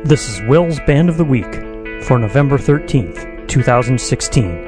This is Will's Band of the Week for November 13th, 2016.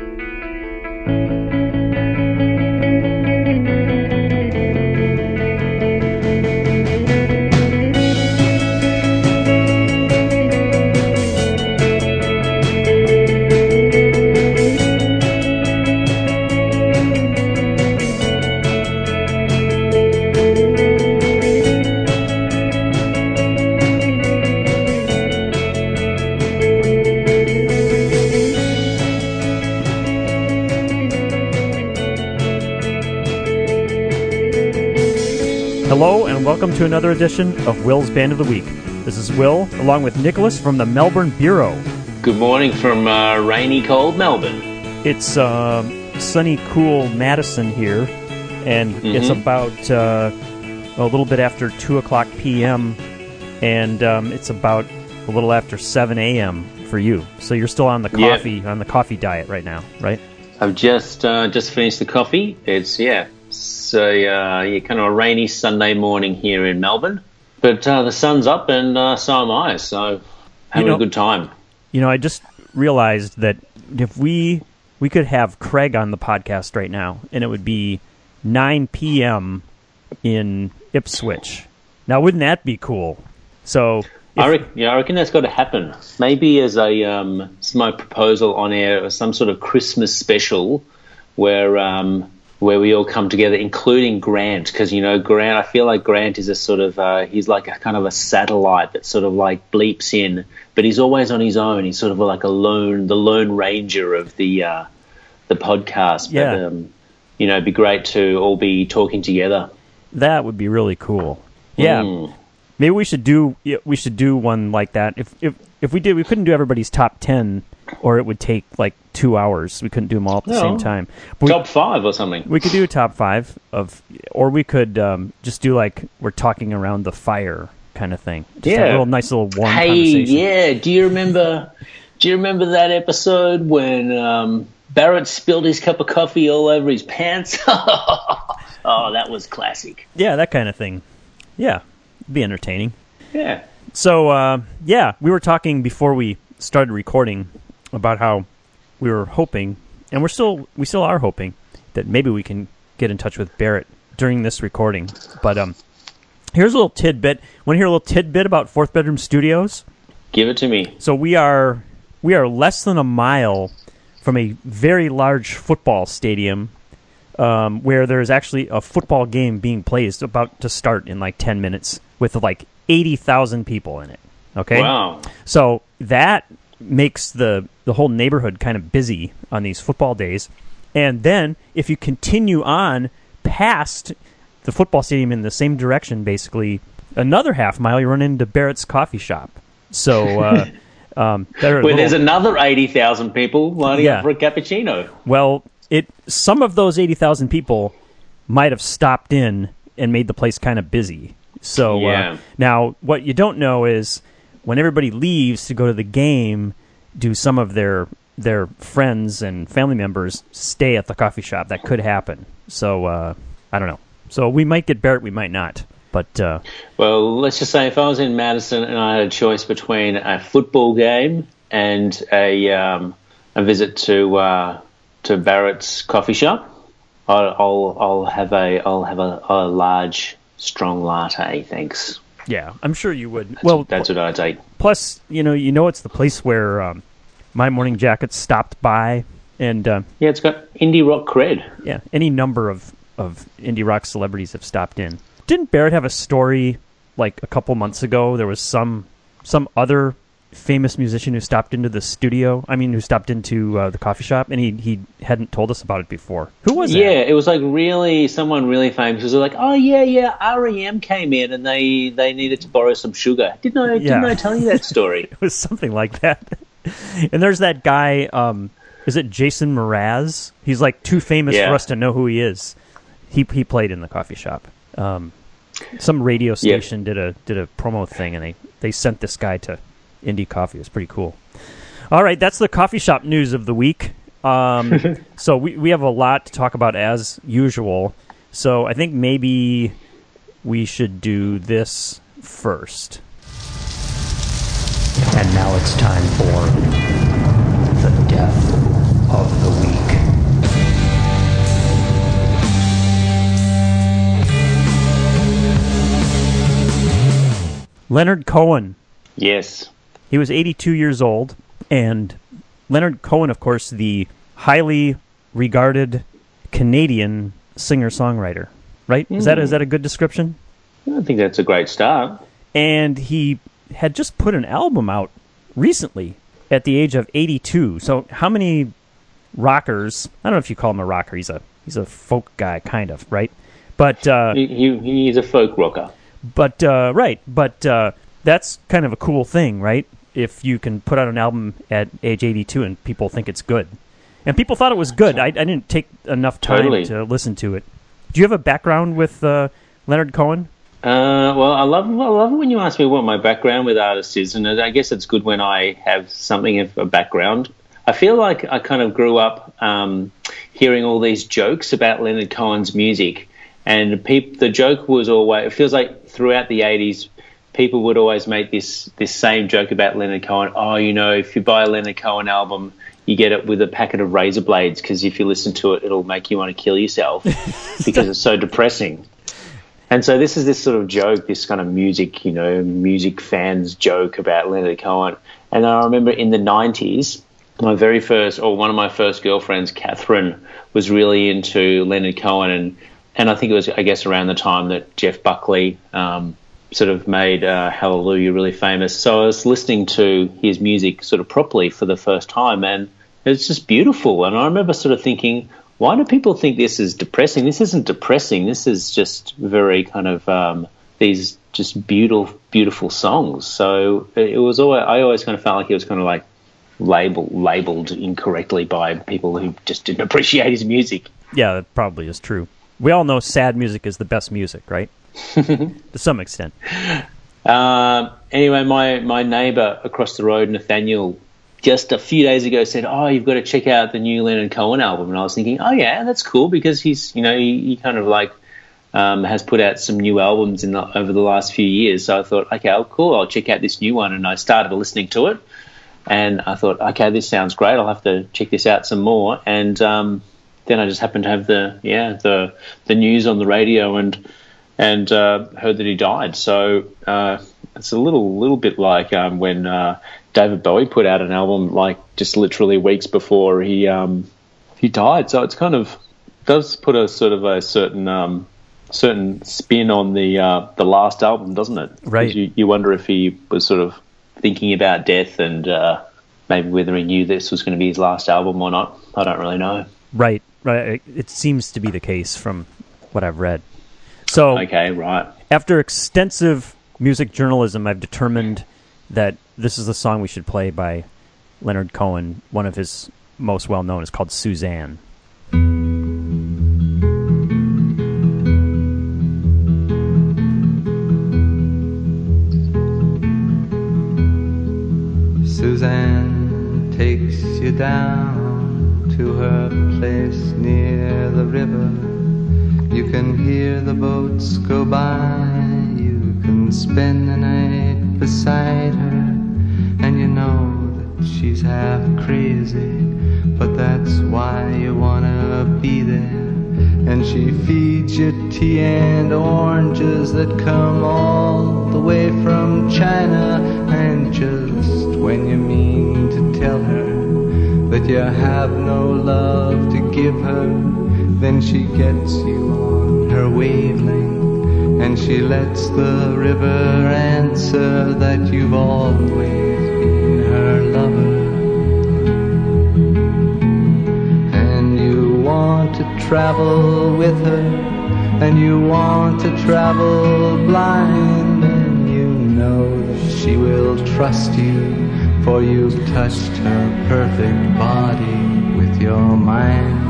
Hello and welcome to another edition of Will's Band of the Week. This is Will, along with Nicholas from the Melbourne Bureau. Good morning from rainy, cold Melbourne. It's sunny, cool Madison here, and it's about a little bit after 2 o'clock p.m., and it's about a little after 7 a.m. for you. So you're still on the coffee diet right now, right? I've just finished the coffee. It's kind of a rainy Sunday morning here in Melbourne, but the sun's up and so am I. So having a good time. You know, I just realized that if we could have Craig on the podcast right now, and it would be 9 p.m. in Ipswich. Now, wouldn't that be cool? So I reckon that's got to happen. Maybe as my proposal on air, some sort of Christmas special where we all come together, including Grant, because, Grant, I feel like Grant is a sort of, he's like a kind of a satellite that sort of like bleeps in, but he's always on his own. He's sort of like the lone ranger of the podcast. Yeah. But, it'd be great to all be talking together. That would be really cool. Yeah. Maybe we should do one like that. If we did, we couldn't do everybody's top 10, or it would take like 2 hours. We couldn't do them all at the same time. But top 5 or something. We could do a top 5 or we could just do like we're talking around the fire kind of thing. Just a nice little warm conversation. Hey, do you remember that episode when Barrett spilled his cup of coffee all over his pants? Oh, that was classic. Yeah, that kind of thing. Yeah, it'd be entertaining. Yeah. So, we were talking before we started recording about how we were hoping, and we still are hoping, that maybe we can get in touch with Barrett during this recording. But here's a little tidbit. Want to hear a little tidbit about Fourth Bedroom Studios? Give it to me. So we are less than a mile from a very large football stadium where there's actually a football game being played. It's about to start in like 10 minutes with like 80,000 people in it. Okay? Wow. So that makes the whole neighborhood kind of busy on these football days. And then if you continue on past the football stadium in the same direction, basically another half mile, you run into Barrett's Coffee Shop. So there's another 80,000 people lining up for a cappuccino. Well, some of those 80,000 people might have stopped in and made the place kind of busy. So now what you don't know is when everybody leaves to go to the game, do some of their friends and family members stay at the coffee shop? That could happen. So I don't know. So we might get Barrett, we might not. But well, let's just say if I was in Madison and I had a choice between a football game and a visit to Barrett's coffee shop, I'll have a large, strong latte, thanks. Yeah, I'm sure you would. That's what I'd take. Plus, it's the place where My Morning Jacket stopped by, and it's got indie rock cred. Yeah, any number of indie rock celebrities have stopped in. Didn't Barrett have a story like a couple months ago? There was some other famous musician who stopped into the studio. I mean, who stopped into the coffee shop, and he hadn't told us about it before. Who was that? Yeah, it was like someone really famous. It was like, oh yeah, R.E.M. came in and they needed to borrow some sugar. Didn't I tell you that story? It was something like that. And there's that guy. Is it Jason Mraz? He's like too famous for us to know who he is. He played in the coffee shop. Some radio station did a promo thing, and they sent this guy to Indie Coffee. It's pretty cool. All right, that's the coffee shop news of the week. So we have a lot to talk about as usual. So I think maybe we should do this first. And now it's time for the death of the week. Leonard Cohen. Yes. He was 82 years old, and Leonard Cohen, of course, the highly regarded Canadian singer-songwriter, right? Is that a good description? I think that's a great start. And he had just put an album out recently at the age of 82. So how many rockers, I don't know if you call him a rocker, he's a folk guy, kind of, right? But he's a folk rocker. But that's kind of a cool thing, right? If you can put out an album at age 82 and people think it's good. And people thought it was good. I didn't take enough time to listen to it. Do you have a background with Leonard Cohen? Well, I love it when you ask me what my background with artists is, and I guess it's good when I have something of a background. I feel like I kind of grew up hearing all these jokes about Leonard Cohen's music, and the joke was always, it feels like throughout the 80s, people would always make this same joke about Leonard Cohen. Oh, if you buy a Leonard Cohen album, you get it with a packet of razor blades, because if you listen to it, it'll make you want to kill yourself because it's so depressing. And so this is this sort of joke, this kind of music fans joke about Leonard Cohen. And I remember in the 90s, one of my first girlfriends, Catherine, was really into Leonard Cohen. And I think it was, I guess, around the time that Jeff Buckley sort of made Hallelujah really famous. So I was listening to his music sort of properly for the first time, and it's just beautiful. And I remember sort of thinking, why do people think this is depressing? This isn't depressing. This is just very kind of these just beautiful songs. So it was I always kind of felt like it was kind of like labeled incorrectly by people who just didn't appreciate his music. Yeah, that probably is true. We all know sad music is the best music, right? To some extent. Anyway, my neighbour across the road, Nathaniel, just a few days ago said, "Oh, you've got to check out the new Leonard Cohen album." And I was thinking, oh yeah, that's cool, because he's, he kind of like has put out some new albums over the last few years. So I thought, okay, cool, I'll check out this new one. And I started listening to it, and I thought, okay, this sounds great. I'll have to check this out some more. And then I just happened to have the news on the radio and heard that he died. So it's a little bit like when David Bowie put out an album like just literally weeks before he died. So it's kind of does put a sort of a certain spin on the last album, doesn't it? Right. You wonder if he was sort of thinking about death and maybe whether he knew this was going to be his last album or not. I don't really know. Right. It seems to be the case from what I've read. So, okay, right. After extensive music journalism, I've determined that this is the song we should play by Leonard Cohen. One of his most well-known is called Suzanne. Suzanne takes you down to her place near the river. You can hear the boats go by. You can spend the night beside her, and you know that she's half crazy, but that's why you wanna be there. And she feeds you tea and oranges that come all the way from China. And just when you mean to tell her that you have no love to give her, then she gets you on her wavelength, and she lets the river answer that you've always been her lover. And you want to travel with her, and you want to travel blind, and you know that she will trust you, for you've touched her perfect body with your mind.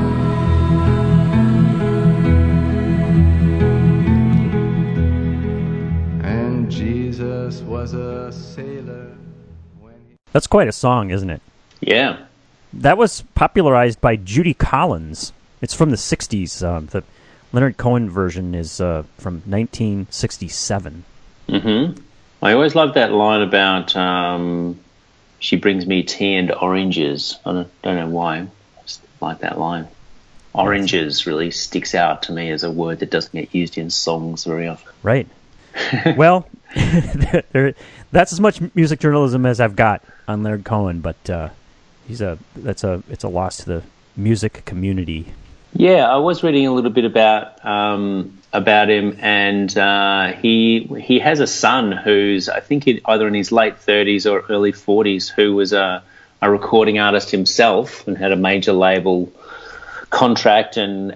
And Jesus was a sailor when he... That's quite a song, isn't it? Yeah. That was popularized by Judy Collins. It's from the 60s. The Leonard Cohen version is from 1967. Mm-hmm. I always loved that line about She brings me tea and oranges. I don't know why. I just like that line. Oranges really sticks out to me as a word that doesn't get used in songs very often. Right. Well, that's as much music journalism as I've got on Leonard Cohen, but it's a loss to the music community. Yeah, I was reading a little bit about him, and he has a son who's, I think, either in his late 30s or early 40s, who was a recording artist himself and had a major label contract and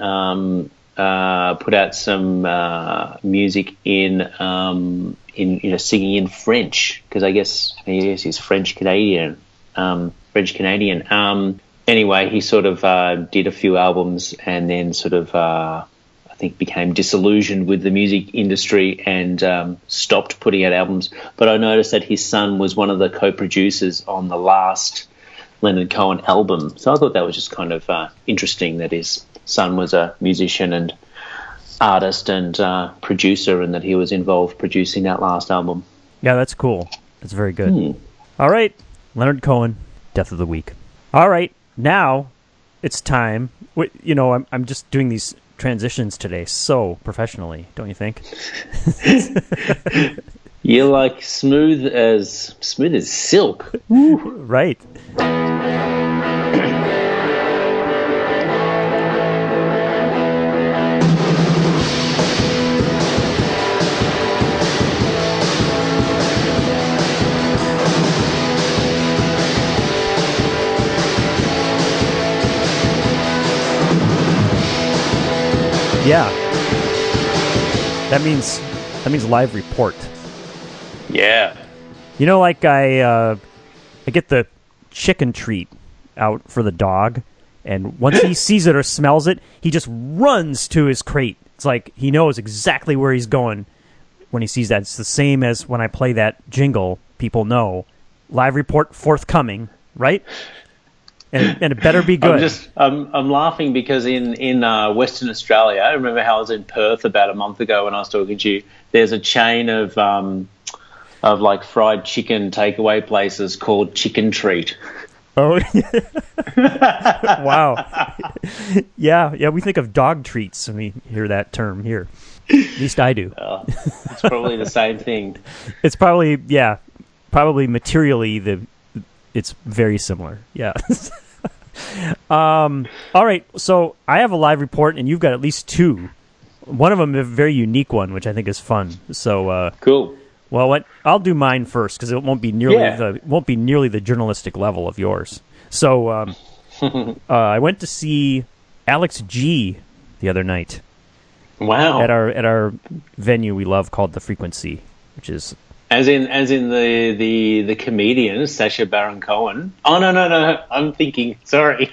put out some music in singing in French, because I guess he's French Canadian. Anyway, he sort of did a few albums and then sort of I think became disillusioned with the music industry and stopped putting out albums. But I noticed that his son was one of the co-producers on the last Leonard Cohen album. So I thought that was just kind of interesting that his son was a musician and artist and producer, and that he was involved producing that last album. Yeah, that's cool. That's very good. All right, Leonard Cohen, Death of the Week. All right, now it's time. I'm just doing these transitions today so professionally, don't you think? You're like smooth as silk. Right. Yeah. That means live report. Yeah. Like I get the chicken treat out for the dog, and once he sees it or smells it, he just runs to his crate. It's like he knows exactly where he's going when he sees that. It's the same as when I play that jingle, people know. Live report forthcoming, right? And it better be good. I'm laughing because in Western Australia, I remember how I was in Perth about a month ago when I was talking to you. There's a chain of like fried chicken takeaway places called Chicken Treat. Oh, wow. Yeah, we think of dog treats when we hear that term here. At least I do. It's probably the same thing. It's probably materially it's very similar. Yeah. All right, so I have a live report, and you've got at least two. One of them is a very unique one, which I think is fun. So cool. Well, I'll do mine first because it won't be nearly the journalistic level of yours. So I went to see Alex G the other night. Wow! At our venue we love called The Frequency, which is as in the comedian Sacha Baron Cohen. Oh no! I'm thinking. Sorry.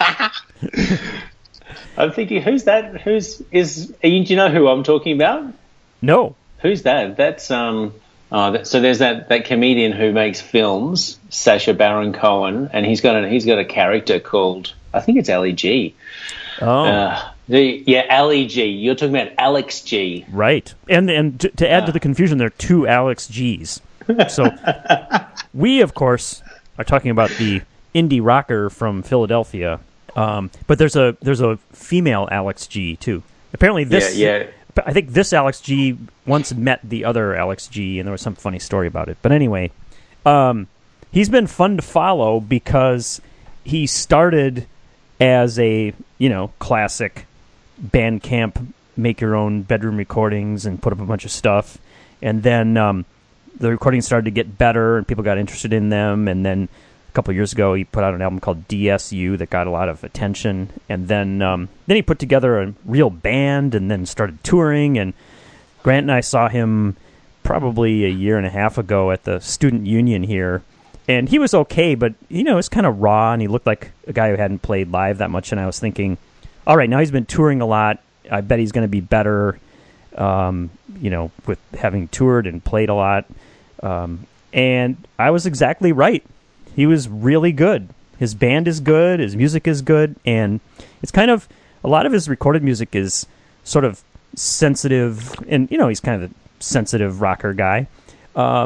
I'm thinking. Who's that? Do you know who I'm talking about? No. Who's that? That's so there's that comedian who makes films, Sacha Baron Cohen, and he's got a character called, I think it's Ali G. Oh. Ali G. You're talking about Alex G. Right. And to add to the confusion, there are two Alex Gs. So we, of course, are talking about the indie rocker from Philadelphia. But there's a female Alex G too. Apparently this. Yeah. I think this Alex G once met the other Alex G, and there was some funny story about it. But anyway, he's been fun to follow because he started as a classic Bandcamp, make your own bedroom recordings and put up a bunch of stuff, and then the recordings started to get better, and people got interested in them, and then a couple of years ago, he put out an album called DSU that got a lot of attention, and then he put together a real band and then started touring, and Grant and I saw him probably a year and a half ago at the Student Union here, and he was okay, but, it's kind of raw, and he looked like a guy who hadn't played live that much, and I was thinking, all right, now he's been touring a lot, I bet he's going to be better, with having toured and played a lot, and I was exactly right. He was really good. His band is good. His music is good. And it's kind of, a lot of his recorded music is sort of sensitive. And, he's kind of a sensitive rocker guy. But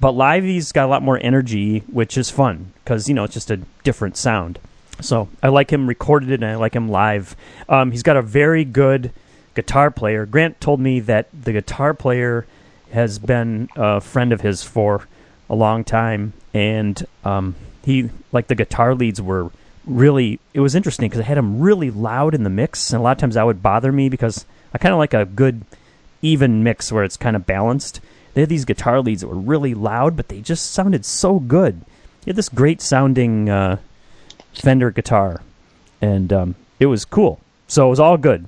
But live, he's got a lot more energy, which is fun because, it's just a different sound. So I like him recorded and I like him live. He's got a very good guitar player. Grant told me that the guitar player has been a friend of his for a long time, and the guitar leads were really, it was interesting because I had them really loud in the mix, and a lot of times that would bother me because I kind of like a good even mix where it's kind of balanced. They had these guitar leads that were really loud, but they just sounded so good. He had this great sounding Fender guitar, and it was cool. So it was all good.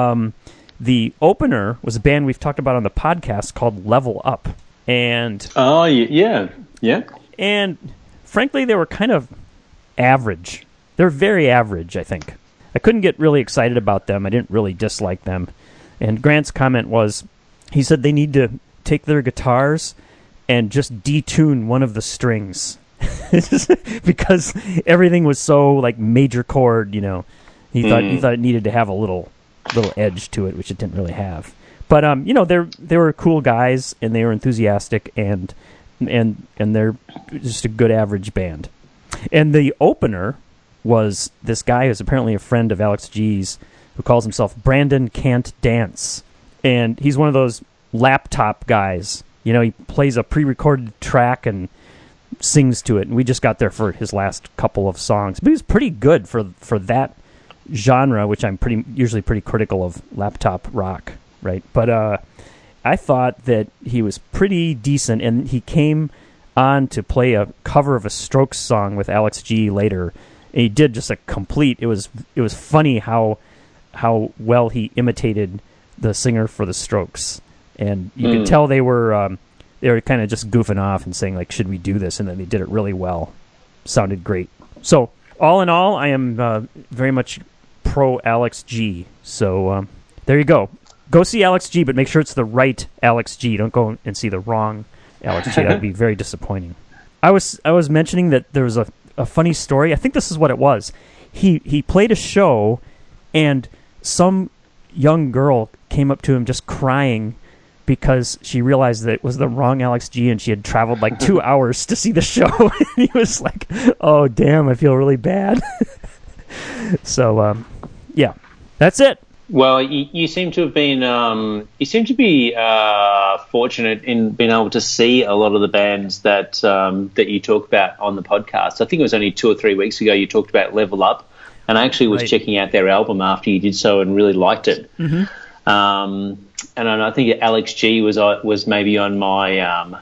The opener was a band we've talked about on the podcast called Level Up. And oh, yeah. And frankly, they were kind of average. They're very average, I think. I couldn't get really excited about them. I didn't really dislike them. And Grant's comment was, he said they need to take their guitars and just detune one of the strings. Because everything was so like major chord, He thought it needed to have a little edge to it, which it didn't really have. But they were cool guys, and they were enthusiastic, and they're just a good average band. And the opener was this guy who's apparently a friend of Alex G's, who calls himself Brandon Can't Dance, and he's one of those laptop guys. He plays a pre-recorded track and sings to it, and we just got there for his last couple of songs. But he was pretty good for that genre, which I'm usually pretty critical of laptop rock, right? But I thought that he was pretty decent, and he came on to play a cover of a Strokes song with Alex G later, and he did just a complete. It was funny how well he imitated the singer for the Strokes, and you could tell they were kind of just goofing off and saying like, "Should we do this?" And then they did it really well. Sounded great. So all in all, I am very much pro Alex G. So there you go. Go see Alex G, but make sure it's the right Alex G. Don't go and see the wrong Alex G. That'd be very disappointing. I was mentioning that there was a funny story. I think this is what it was. He played a show, and some young girl came up to him just crying because she realized that it was the wrong Alex G, and she had traveled like 2 hours to see the show. And he was like, "Oh, damn, I feel really bad." So, yeah, that's it. Well, you seem to have been fortunate in being able to see a lot of the bands that you talk about on the podcast. I think it was only 2 or 3 weeks ago you talked about Level Up, and I actually was checking out their album after you did so and really liked it. Mm-hmm. And I think Alex G was maybe on my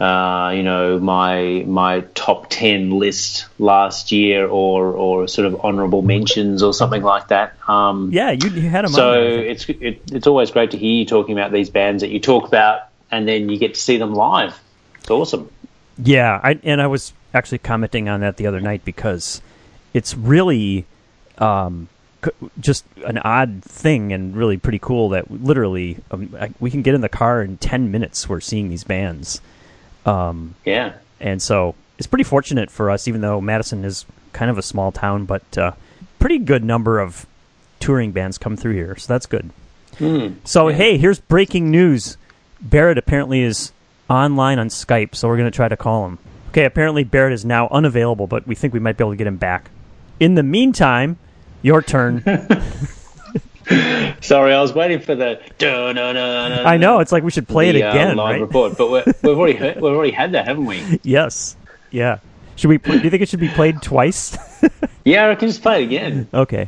my top 10 list last year, or sort of honourable mentions or something like that. Yeah, you had him. So it's always great to hear you talking about these bands that you talk about, and then you get to see them live. It's awesome. Yeah, I was actually commenting on that the other night because it's really just an odd thing and really pretty cool that literally we can get in the car in 10 minutes. We're seeing these bands. Yeah. And so it's pretty fortunate for us, even though Madison is kind of a small town, but pretty good number of touring bands come through here, so that's good. So, hey, here's breaking news. Barrett apparently is online on Skype, so we're going to try to call him. Okay, apparently Barrett is now unavailable, but we think we might be able to get him back. In the meantime, your turn. Sorry, I was waiting for the. I know, it's like we should play it again, live right? report, but we've already had that, haven't we? Yes. Yeah. Should we? Do you think it should be played twice? Yeah, I can just play it again. Okay.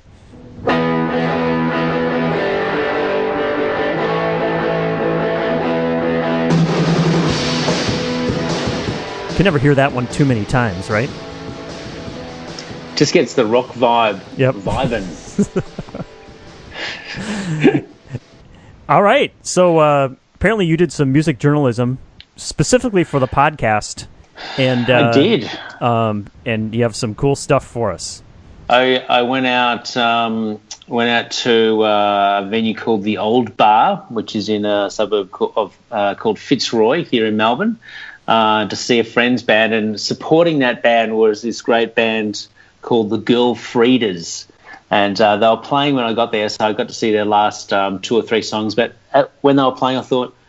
You can never hear that one too many times, right? Just gets the rock vibe. Yep. Vibing. All right. So apparently you did some music journalism specifically for the podcast, and I did. And you have some cool stuff for us. I went out to a venue called the Old Bar, which is in a suburb called Fitzroy here in Melbourne, to see a friend's band, and supporting that band was this great band called the Girl Frieders. And they were playing when I got there, so I got to see their last 2 or 3 songs. But when they were playing, I thought,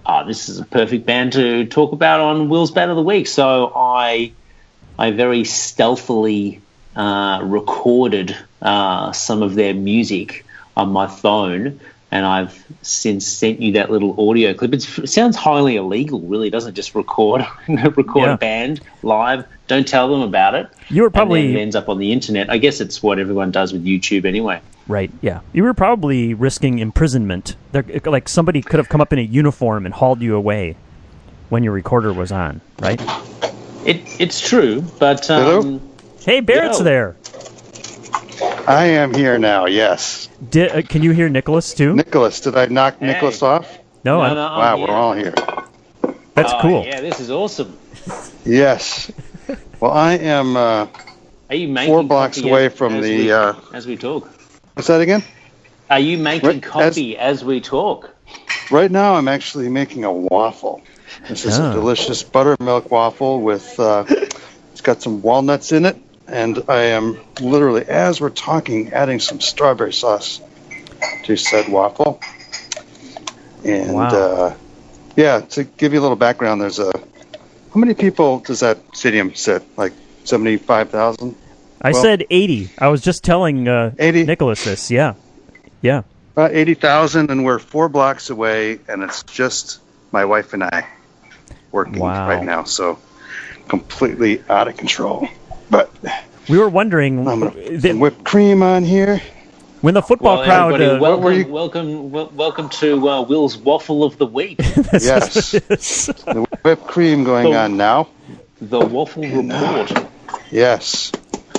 this is a perfect band to talk about on Will's Band of the Week. So I very stealthily recorded some of their music on my phone, and I've since sent you that little audio clip. It sounds highly illegal, really, doesn't it? Just record a band live. Don't tell them about it. You were probably and then it ends up on the internet. I guess it's what everyone does with YouTube anyway. Right, yeah. You were probably risking imprisonment. Like somebody could have come up in a uniform and hauled you away when your recorder was on, right? It's true, but... Hello? Hey, Barrett's there. I am here now, yes. Can you hear Nicholas, too? Nicholas, did I knock Nicholas off? No. Wow, we're all here. That's cool. Yeah, this is awesome. Yes. Well, I am Are you making 4 blocks away from the... as we talk. What's that again? Are you making coffee as we talk? Right now, I'm actually making a waffle. This is a delicious buttermilk waffle with... it's got some walnuts in it, and I am literally, as we're talking, adding some strawberry sauce to said waffle. And, yeah, to give you a little background, there's a... How many people does that stadium sit? Like 75,000? I said 80. I was just telling 80? Nicholas this. Yeah. Yeah. About 80,000, and we're 4 blocks away, and it's just my wife and I working right now, so completely out of control. But we were wondering... I'm going to put some whipped cream on here. When the football crowd... welcome to Will's Waffle of the Week. Yes. The whipped cream going on now. The Waffle Report. Yes.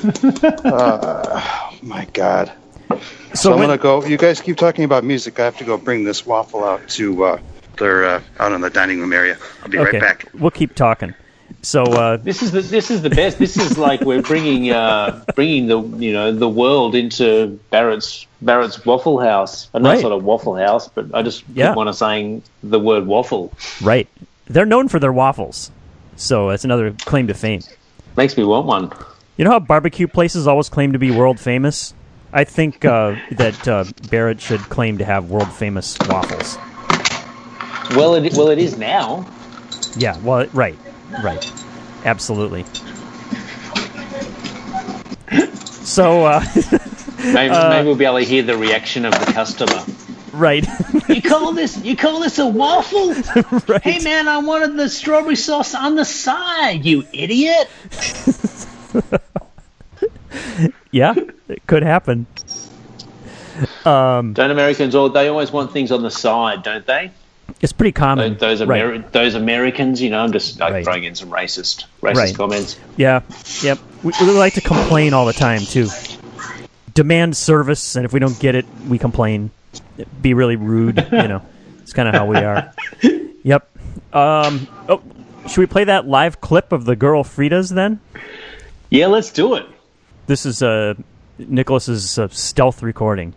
Oh, my God. So I'm going to go... You guys keep talking about music. I have to go bring this waffle out to... they're out in the dining room area. I'll be right back. We'll keep talking. So this is the best. This is like we're bringing the world into Barrett's Waffle House. I know it's not a Waffle House, but I just keep want to saying the word waffle. Right. They're known for their waffles, so that's another claim to fame. Makes me want one. You know how barbecue places always claim to be world famous? I think that Barrett should claim to have world famous waffles. Well, it is now. Yeah. Well, right. Absolutely. So maybe we'll be able to hear the reaction of the customer. Right. You call this a waffle? Right. Hey man, I wanted the strawberry sauce on the side, you idiot. Yeah, it could happen. Don't Americans they always want things on the side, don't they? It's pretty common. Those Americans, I'm just throwing in some racist comments. Yeah, yep. We like to complain all the time too. Demand service, and if we don't get it, we complain. Be really rude, It's kind of how we are. Yep. Should we play that live clip of the girl Frida's then? Yeah, let's do it. This is Nicholas's stealth recording.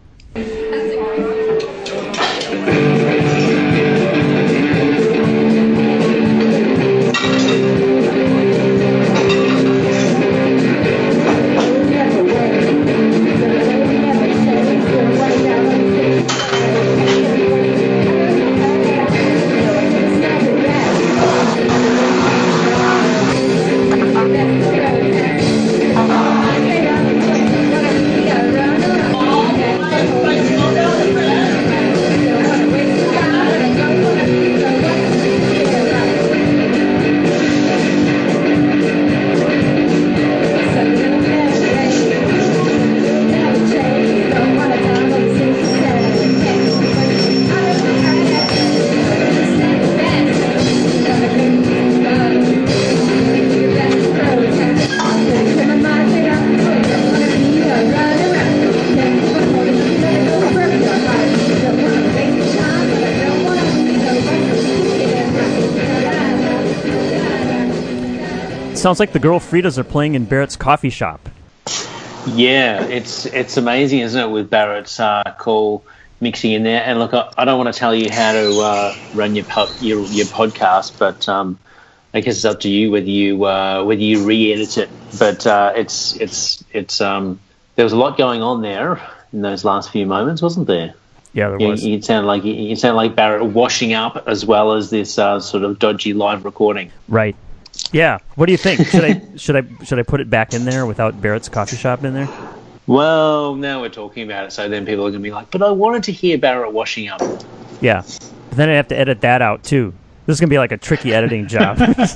Sounds like the girl Fridas are playing in Barrett's coffee shop. Yeah, it's amazing, isn't it, with Barrett's call mixing in there. And look, I don't want to tell you how to run your podcast, but I guess it's up to you whether you re-edit it. But it's there was a lot going on there in those last few moments, wasn't there? Yeah, there was. You sound like Barrett washing up as well as this sort of dodgy live recording. Right. Yeah. What do you think? Should I put it back in there without Barrett's coffee shop in there? Well, now we're talking about it, so then people are going to be like, but I wanted to hear Barrett washing up. Yeah. But then I have to edit that out, too. This is going to be like a tricky editing job.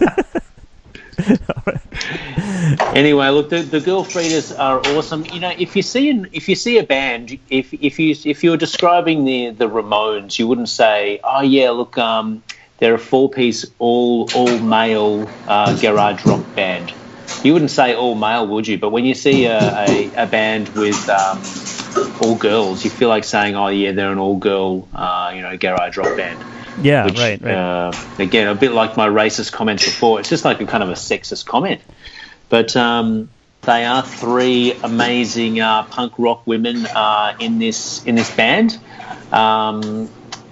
Anyway, look, the Girl Fridas are awesome. You know, if you see a band, if you're describing the Ramones, you wouldn't say, oh yeah, look, they're a 4-piece all male garage rock band. You wouldn't say all male, would you? But when you see a band with all girls, you feel like saying, oh yeah, they're an all girl garage rock band. Yeah, which, right. Again, a bit like my racist comments before. It's just like a kind of a sexist comment. But they are 3 amazing punk rock women in this band. I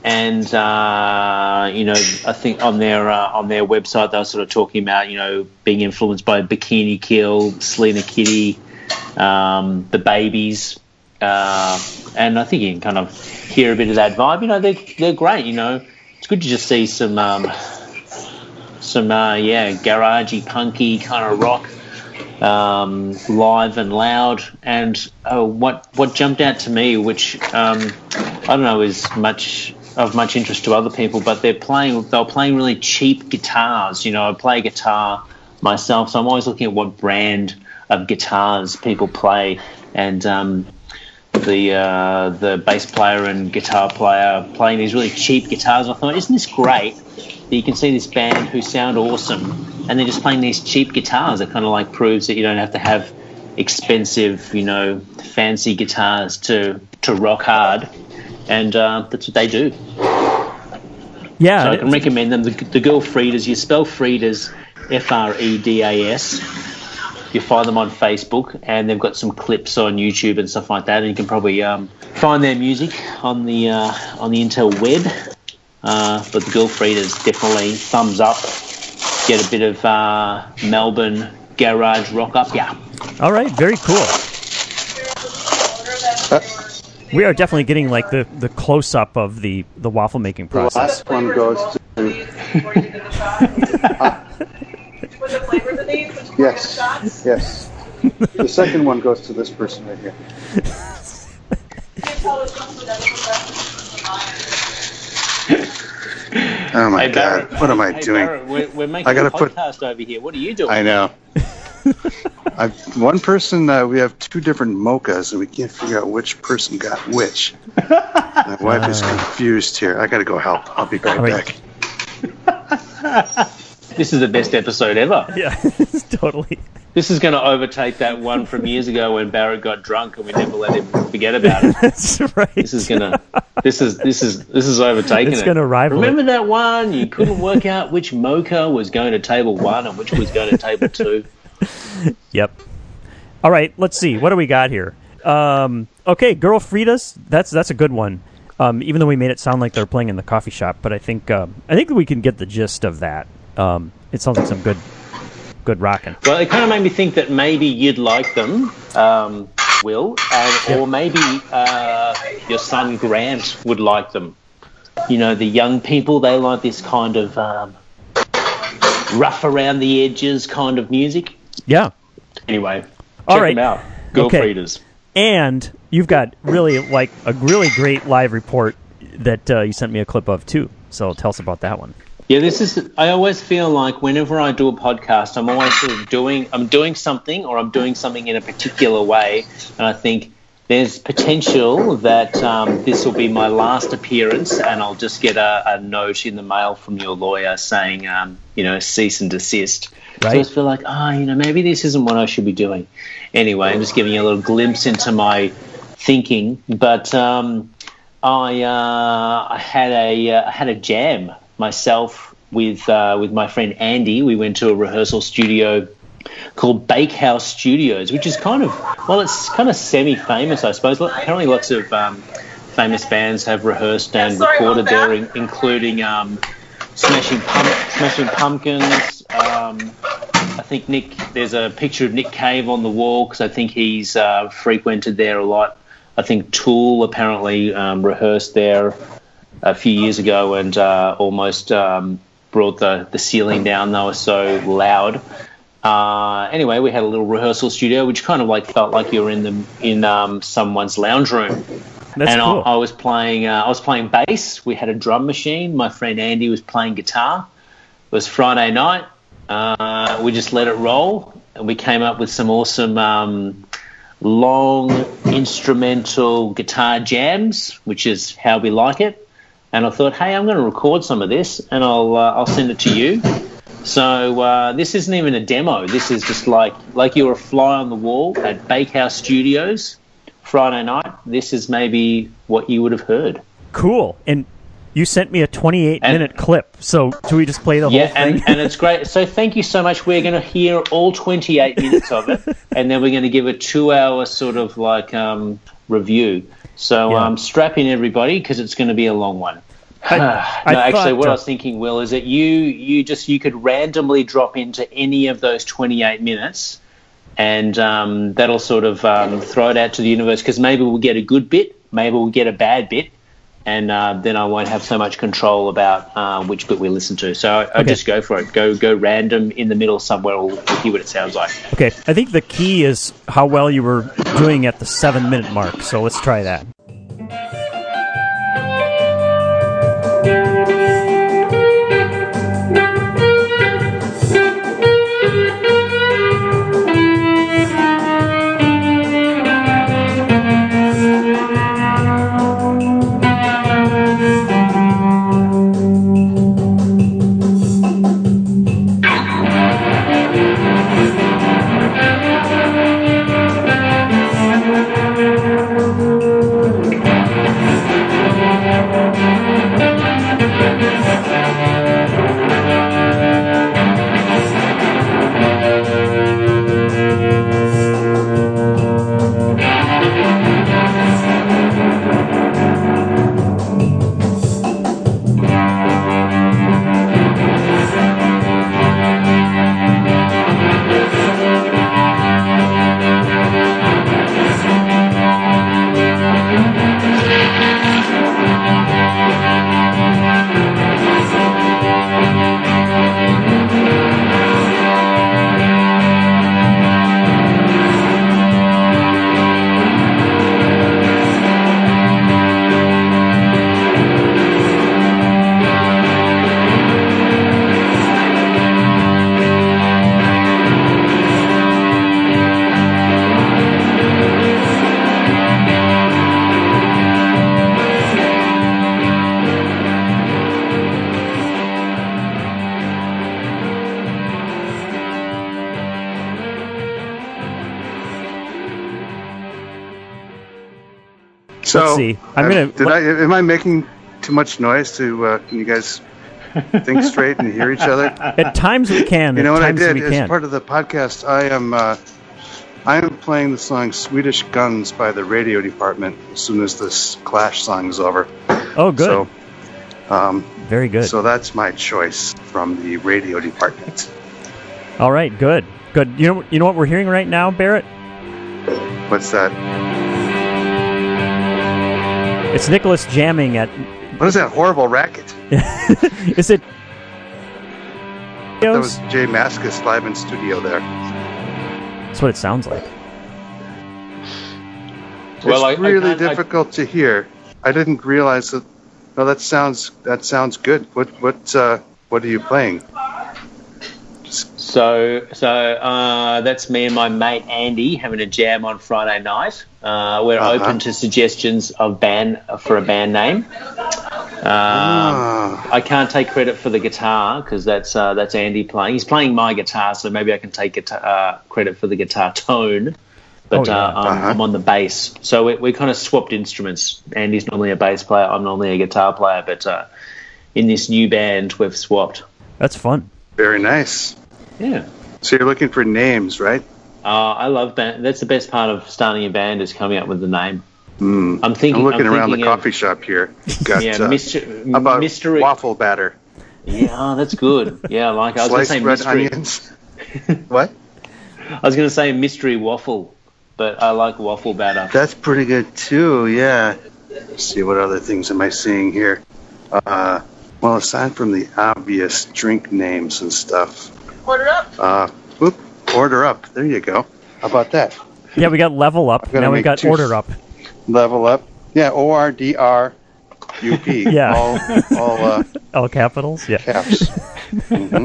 think on their website they were sort of talking about, being influenced by Bikini Kill, Selena Kitty, the Babies, and I think you can kind of hear a bit of that vibe. They're great. It's good to just see some garagey, punky kind of rock, live and loud. And what jumped out to me, which I don't know is much interest to other people, but they were playing really cheap guitars. I play guitar myself, so I'm always looking at what brand of guitars people play, and the bass player and guitar player playing these really cheap guitars. I thought, isn't this great that you can see this band who sound awesome and they're just playing these cheap guitars? It kind of like proves that you don't have to have expensive, fancy guitars to rock hard, and that's what they do. Yeah, so I can recommend them. The Girl Fridas. You spell Fridas Fredas. You find them on Facebook, and they've got some clips on YouTube and stuff like that. And you can probably find their music on the interweb. But the Girl Fridas, definitely thumbs up. Get a bit of Melbourne garage rock up, yeah. All right, very cool. We are definitely getting like the close up of the waffle making process. The last one goes to. Was it flavors of these? Yes. The second one goes to this person right here. Oh my God! Barrett, what am I doing? Barrett, we're making a podcast over here. What are you doing? I know. One person, we have 2 different mochas, and we can't figure out which person got which. My wife is confused here. I got to go help. I'll be right back. This is the best episode ever. Yeah, totally. This is going to overtake that one from years ago when Barrett got drunk and we never let him forget about it. That's right. This is overtaking it. It's going to rival. Remember that one? You couldn't work out which mocha was going to table 1 and which was going to table 2. Yep. All right, let's see. What do we got here? Okay, Girl Fridas. That's a good one. Even though we made it sound like they're playing in the coffee shop, but I think we can get the gist of that. It sounds like some good rocking. Well, it kind of made me think that maybe you'd like them, Will, or maybe your son Grant would like them. The young people, they like this kind of rough around the edges kind of music. Yeah. Anyway, all check right. them out. Girl Fridas. And you've got really a really great live report that you sent me a clip of too. So tell us about that one. Yeah, I always feel like whenever I do a podcast, I'm always sort of doing something, or I'm doing something in a particular way, and I think there's potential that this will be my last appearance, and I'll just get a note in the mail from your lawyer saying, cease and desist. Right. So I just feel like, maybe this isn't what I should be doing. Anyway, I'm just giving you a little glimpse into my thinking. But I had a jam myself with my friend Andy. We went to a rehearsal studio called Bakehouse Studios, which is it's kind of semi-famous, I suppose. Apparently lots of famous bands have rehearsed and recorded there, including Smashing Pumpkins. I think there's a picture of Nick Cave on the wall because I think he's frequented there a lot. I think Tool apparently rehearsed there a few years ago and almost brought the ceiling down. They were so loud. Anyway, we had a little rehearsal studio, which kind of like felt like you were in someone's lounge room. That's cool. I was playing bass. We had a drum machine. My friend Andy was playing guitar. It was Friday night. We just let it roll, and we came up with some awesome long instrumental guitar jams, which is how we like it. And I thought, hey, I'm going to record some of this, and I'll send it to you. So this isn't even a demo. This is just like you're a fly on the wall at Bakehouse Studios Friday night. This is maybe what you would have heard. Cool. And you sent me a 28-minute clip. So do we just play the whole thing? Yeah, and it's great. So thank you so much. We're going to hear all 28 minutes of it, and then we're going to give a 2-hour sort of like review. So strap in, everybody, because it's going to be a long one. Actually, what I was thinking, Will, is that you could randomly drop into any of those 28 minutes, and that'll sort of throw it out to the universe, because maybe we'll get a good bit, maybe we'll get a bad bit, and then I won't have so much control about which bit we listen to. So I just go for it. Go random in the middle somewhere. We'll hear what it sounds like. Okay, I think the key is how well you were doing at the 7-minute mark. So let's try that. So, let's see. Am I making too much noise to? Can you guys think straight and hear each other? At times we can. You know what I did as part of the podcast? I am playing the song "Swedish Guns" by the Radio Department as soon as this Clash song is over. Oh, good. So, very good. So that's my choice from the Radio Department. All right, good. You know what we're hearing right now, Barrett? What's that? It's Nicholas jamming at... What is that horrible racket? Is it... That was Jay Mascis live in studio there. That's what it sounds like. It's really difficult to hear. I didn't realize that... No, that sounds good. What are you playing? So that's me and my mate Andy having a jam on Friday night. We're open to suggestions of for a band name. I can't take credit for the guitar because that's Andy playing. He's playing my guitar, so maybe I can take credit for the guitar tone. But I'm on the bass, so we kind of swapped instruments. Andy's normally a bass player. I'm normally a guitar player. But in this new band, we've swapped. That's fun. Very nice. Yeah. So you're looking for names, right? I love band. That's the best part of starting a band is coming up with the name. I'm looking around the coffee shop here. Got, mystery waffle batter. Yeah, that's good. Yeah, I like. I was going to say red mystery onions. What? I was going to say mystery waffle. but I like waffle batter. That's pretty good too. Yeah. Let's see, what other things am I seeing here? Well, aside from the obvious drink names and stuff. Order up. Order up. There you go. How about that? Yeah, we got level up. Now we got order up. Level up. Yeah, ORDRUP. Yeah. All capitals. Yeah. Caps. Mm-hmm.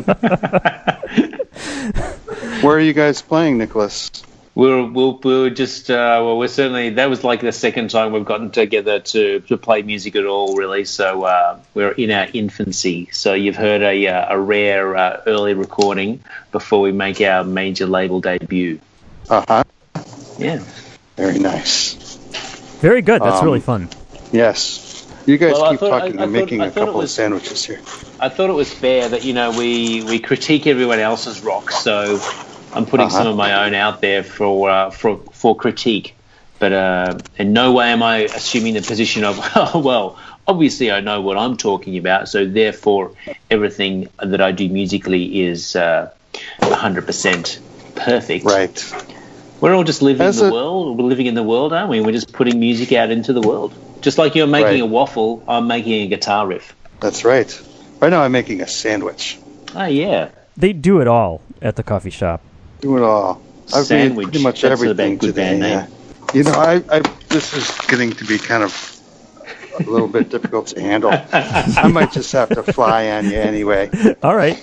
Where are you guys playing, Nicholas? We're just we're certainly, that was like the second time we've gotten together to play music at all, really. So we're in our infancy. So you've heard a rare early recording before we make our major label debut. Yeah. Very nice. Very good. That's really fun. Yes. You guys keep talking. I'm making a couple of sandwiches here. I thought it was fair that we critique everyone else's rock. So I'm putting some of my own out there for critique, but in no way am I assuming the position of, oh, well, obviously I know what I'm talking about, so therefore everything that I do musically is 100% perfect. Right. We're all just living in the world. We're living in the world, aren't we? We're just putting music out into the world. Just like you're making a waffle, I'm making a guitar riff. That's right. Right now I'm making a sandwich. Oh, yeah. They do it all at the coffee shop. Do it all. I've made pretty much everything today. Yeah. You know, I this is getting to be kind of a little bit difficult to handle. I might just have to fly on you anyway. All right.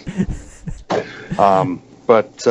But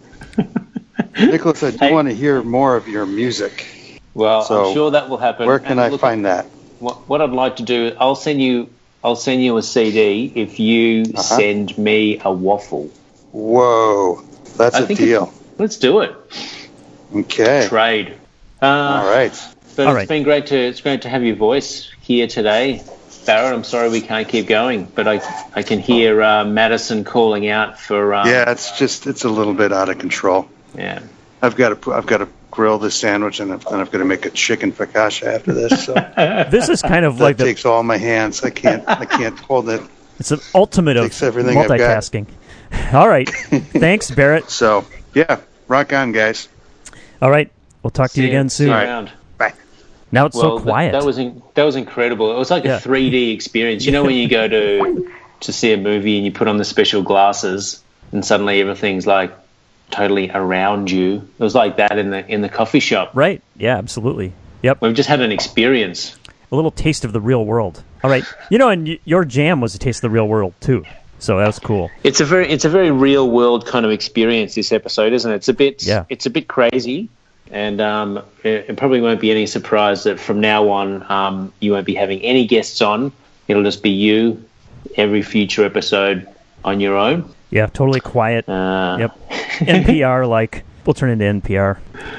Nicholas, I do want to hear more of your music. Well, so I'm sure that will happen. Where can I find that? What I'd like to do, I'll send you a CD if you send me a waffle. Whoa, that's a deal. Let's do it. Okay. Trade. All right. But it's been great to have your voice here today, Barrett. I'm sorry we can't keep going, but I can hear Madison calling out for. Yeah, it's a little bit out of control. Yeah. I've got to grill this sandwich, and I've got to make a chicken focaccia after this. So this is kind of like takes all my hands. I can't hold it. It's an ultimate of multitasking. All right. Thanks, Barrett. So yeah, rock on, guys. All right. We'll talk to you again soon. See you around. Bye. Now it's so quiet. That was incredible. It was like a 3D experience. You know when you go to see a movie and you put on the special glasses and suddenly everything's like totally around you. It was like that in the coffee shop. Right. Yeah, absolutely. Yep. We've just had an experience. A little taste of the real world. All right. You know, and your jam was a taste of the real world too. So that was cool. It's a very real world kind of experience, this episode, isn't it? It's a bit crazy. And it probably won't be any surprise that from now on you won't be having any guests on. It'll just be you every future episode on your own. Yeah, totally quiet. Yep. NPR, like we'll turn into NPR.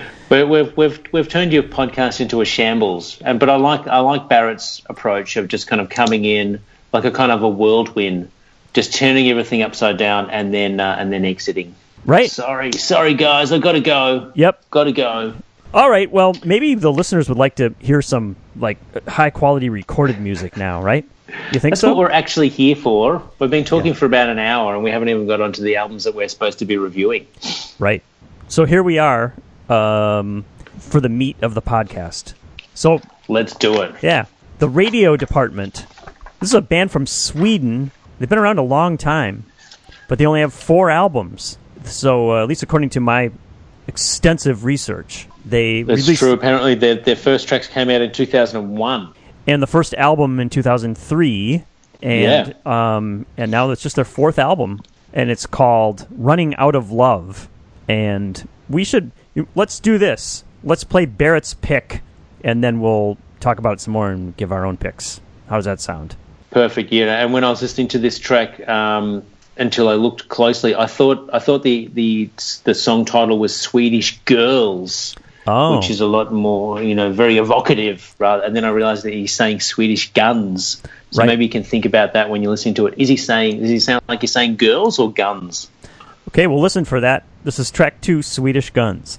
We've turned your podcast into a shambles, but I like Barrett's approach of just kind of coming in like a kind of a whirlwind, just turning everything upside down and then exiting. Right. Sorry, guys, I've got to go. Yep. Got to go. All right. Well, maybe the listeners would like to hear some like high quality recorded music now, right? You think That's so? That's what we're actually here for. We've been talking for about an hour, and we haven't even got onto the albums that we're supposed to be reviewing. Right. So here we are for the meat of the podcast. So let's do it. Yeah. The Radio Department. This is a band from Sweden. They've been around a long time, but they only have 4 albums. So at least according to my extensive research, That's true. Apparently their first tracks came out in 2001. And the first album in 2003, and now it's just their 4th album, and it's called Running Out of Love. And let's do this. Let's play Barrett's pick, and then we'll talk about it some more and give our own picks. How does that sound? Perfect. Yeah. And when I was listening to this track, until I looked closely, I thought the song title was Swedish Girls. Oh. Which is a lot more, very evocative. And then I realized that he's saying Swedish guns. So maybe you can think about that when you're listening to it. Does he sound like he's saying girls or guns? Okay, we'll listen for that. This is track 2, Swedish Guns.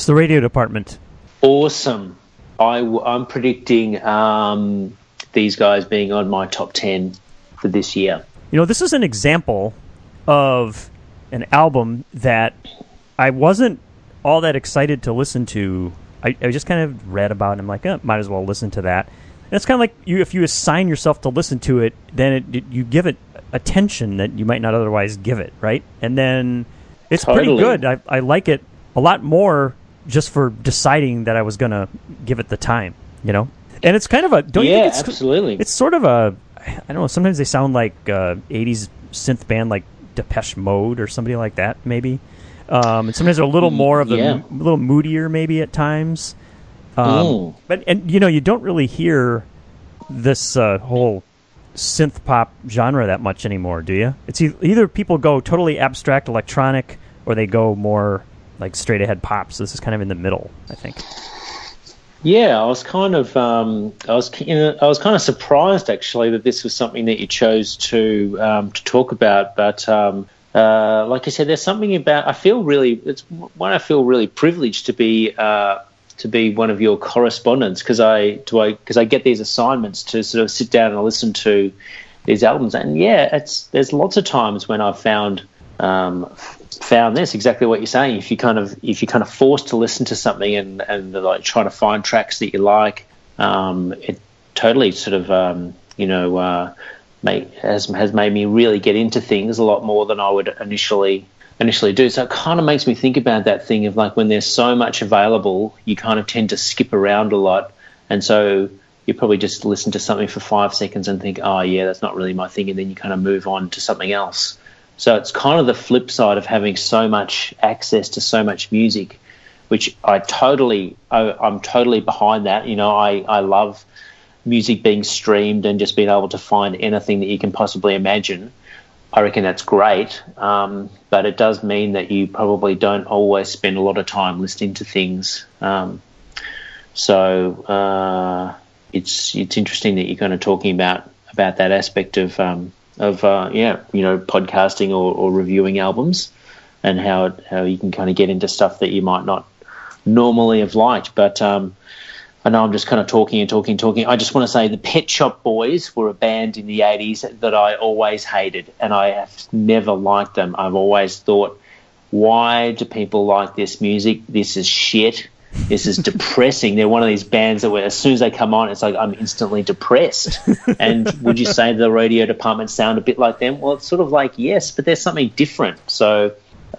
It's the radio department. Awesome. I'm predicting these guys being on my top 10 for this year. You know, this is an example of an album that I wasn't all that excited to listen to. I just kind of read about it, and I'm like, might as well listen to that. And it's kind of like if you assign yourself to listen to it, then you give it attention that you might not otherwise give it, right? And then it's pretty good. I like it a lot more just for deciding that I was going to give it the time, you know? And it's kind of a... Don't you think it's, absolutely. It's sort of a... I don't know, sometimes they sound like 80s synth band like Depeche Mode or somebody like that, maybe. And sometimes they're a little more of a little moodier, maybe at times. But you know, you don't really hear this whole synth pop genre that much anymore, do you? It's either people go totally abstract electronic, or they go more like straight ahead pop. So this is kind of in the middle, I think. Yeah, I was kind of surprised actually that this was something that you chose to talk about. But like I said, there's something about I feel really privileged to be one of your correspondents because I get these assignments to sort of sit down and listen to these albums. And there's lots of times when I've found this exactly what you're saying. If you kind of forced to listen to something and like trying to find tracks that you like, it totally sort of has made me really get into things a lot more than I would initially do. So it kind of makes me think about that thing of like when there's so much available, you kind of tend to skip around a lot, and so you probably just listen to something for 5 seconds and think, oh yeah, that's not really my thing, and then you kind of move on to something else. So it's kind of the flip side of having so much access to so much music, which I'm totally behind that. You know, I love music being streamed and just being able to find anything that you can possibly imagine. I reckon that's great, but it does mean that you probably don't always spend a lot of time listening to things. So it's interesting that you're kind of talking about that aspect of podcasting or reviewing albums, and how you can kind of get into stuff that you might not normally have liked. But I know I'm just kind of talking. I just want to say the Pet Shop Boys were a band in the 80s that I always hated, and I have never liked them. I've always thought, why do people like this music? This is shit. This is depressing. They're one of these bands that as soon as they come on, it's like I'm instantly depressed. And would you say the radio department sound a bit like them? Well, it's sort of like, yes, but there's something different. So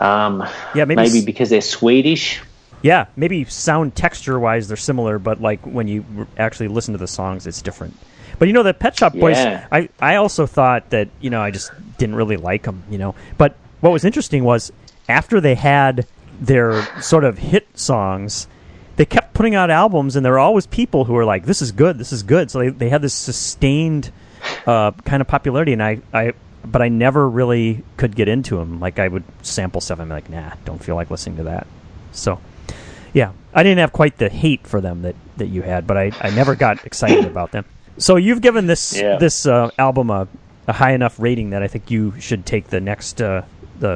maybe because they're Swedish. Yeah, maybe sound texture-wise they're similar, but like when you actually listen to the songs, it's different. But you know, the Pet Shop Boys, I also thought that, you know, I just didn't really like them, you know. But what was interesting was after they had their sort of hit songs, they kept putting out albums, and there were always people who were like, this is good. So they had this sustained kind of popularity, but I never really could get into them. Like, I would sample stuff and be like, nah, don't feel like listening to that. So, yeah, I didn't have quite the hate for them that you had, but I never got excited about them. So you've given this album a high enough rating that I think you should take pick the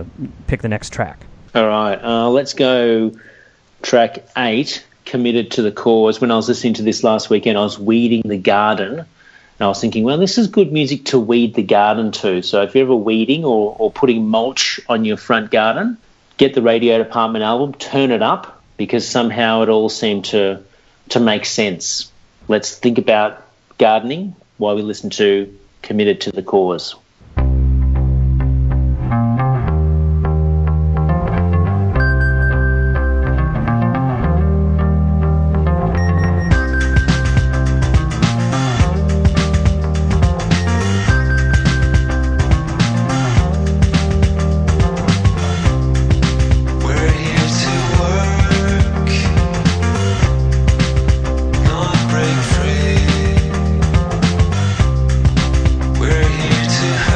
next track. All right, let's go track 8, Committed to the Cause. When I was listening to this last weekend, I was weeding the garden, and I was thinking, well, this is good music to weed the garden to. So if you're ever weeding or putting mulch on your front garden, get the Radio Department album, turn it up, because somehow it all seemed to make sense. Let's think about gardening while we listen to Committed to the Cause. To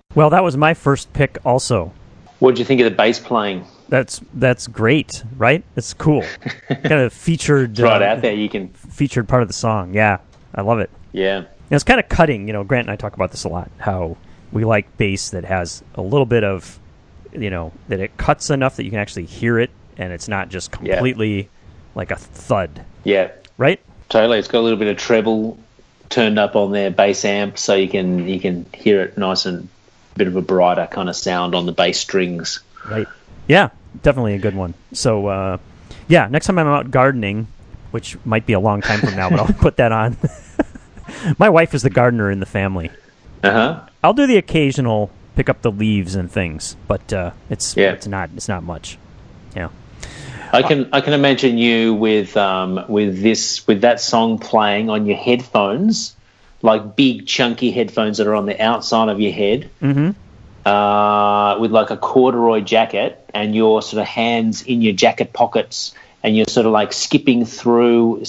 Well, that was my first pick also. What did you think of the bass playing? That's great, right? It's cool. Kind of featured right out there. You can featured part of the song. Yeah, I love it. Yeah, and it's kind of cutting. Grant and I talk about this a lot. How we like bass that has a little bit of, that it cuts enough that you can actually hear it, and it's not just completely like a thud. Yeah, right. Totally. It's got a little bit of treble turned up on their bass amp, so you can hear it nice and a bit of a brighter kind of sound on the bass strings. Right. Yeah. Definitely a good one. So, next time I'm out gardening, which might be a long time from now, but I'll put that on. My wife is the gardener in the family. Uh-huh. I'll do the occasional pick up the leaves and things, but it's not much. Yeah. I can imagine you with that song playing on your headphones, like big chunky headphones that are on the outside of your head. Mm-hmm. With like a corduroy jacket and your sort of hands in your jacket pockets, and you're sort of like skipping through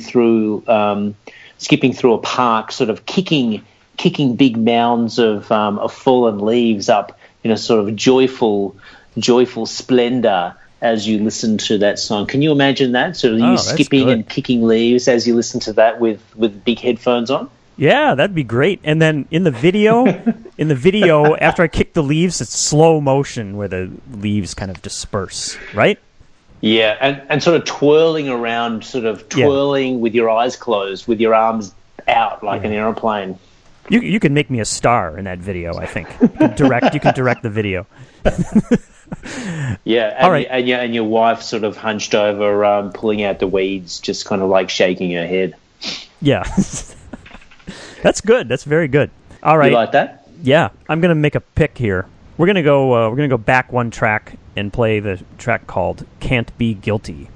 a park, sort of kicking big mounds of fallen leaves up in a sort of joyful splendor as you listen to that song. Can you imagine that? Sort of you skipping and kicking leaves as you listen to that with big headphones on? Yeah, that'd be great. And then in the video, after I kick the leaves, it's slow motion where the leaves kind of disperse, right? Yeah, and sort of twirling around, with your eyes closed, with your arms out like an airplane. You can make me a star in that video, I think. You can direct the video. Yeah, all right. And your wife sort of hunched over, pulling out the weeds, just kind of like shaking her head. Yeah. That's good. That's very good. All right. You like that? Yeah. I'm going to make a pick here. We're going to go back one track and play the track called Can't Be Guilty.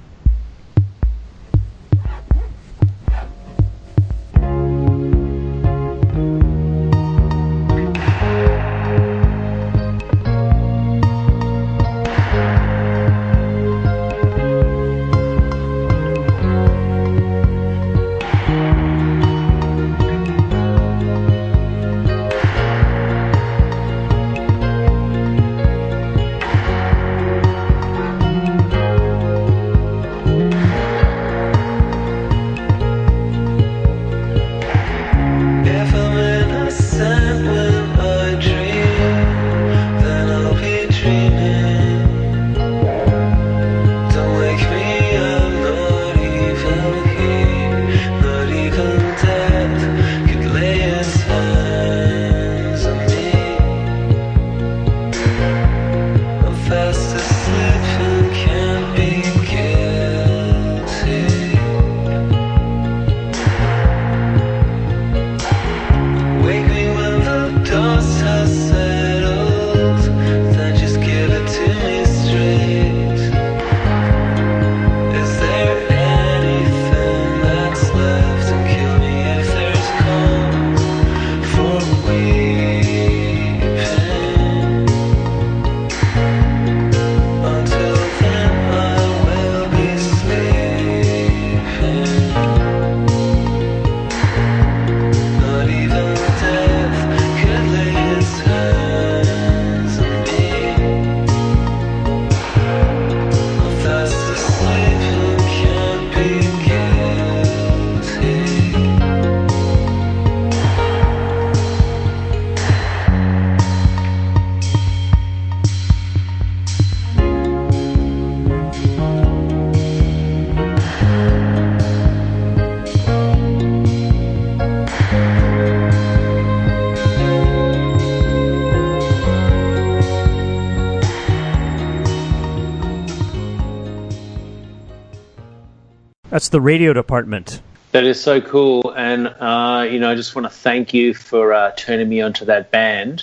That's the radio department. That is so cool, and I just want to thank you for turning me onto that band.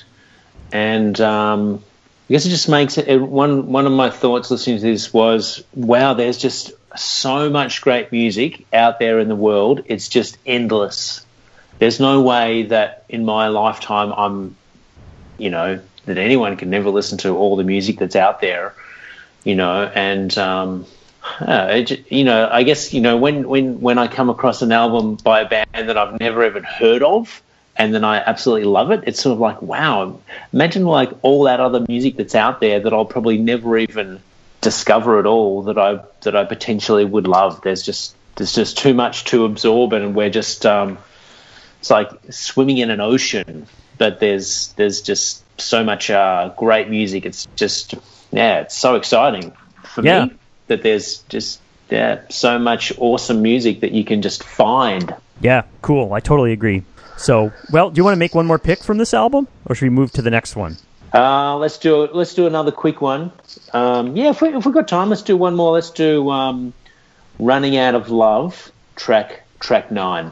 And I guess it just makes it one of my thoughts listening to this was, wow, there's just so much great music out there in the world. It's just endless. There's no way that in my lifetime that anyone can never listen to all the music that's out there, and I guess when I come across an album by a band that I've never even heard of, and then I absolutely love it. It's sort of like, wow, imagine like all that other music that's out there that I'll probably never even discover at all that I potentially would love. There's just too much to absorb, and we're just it's like swimming in an ocean. But there's just so much great music. It's just it's so exciting for me that there's just so much awesome music that you can just find. Yeah, cool. I totally agree. So, well, do you want to make one more pick from this album, or should we move to the next one? Let's do another quick one. If we've got time, let's do one more. Let's do "Running Out of Love," track 9.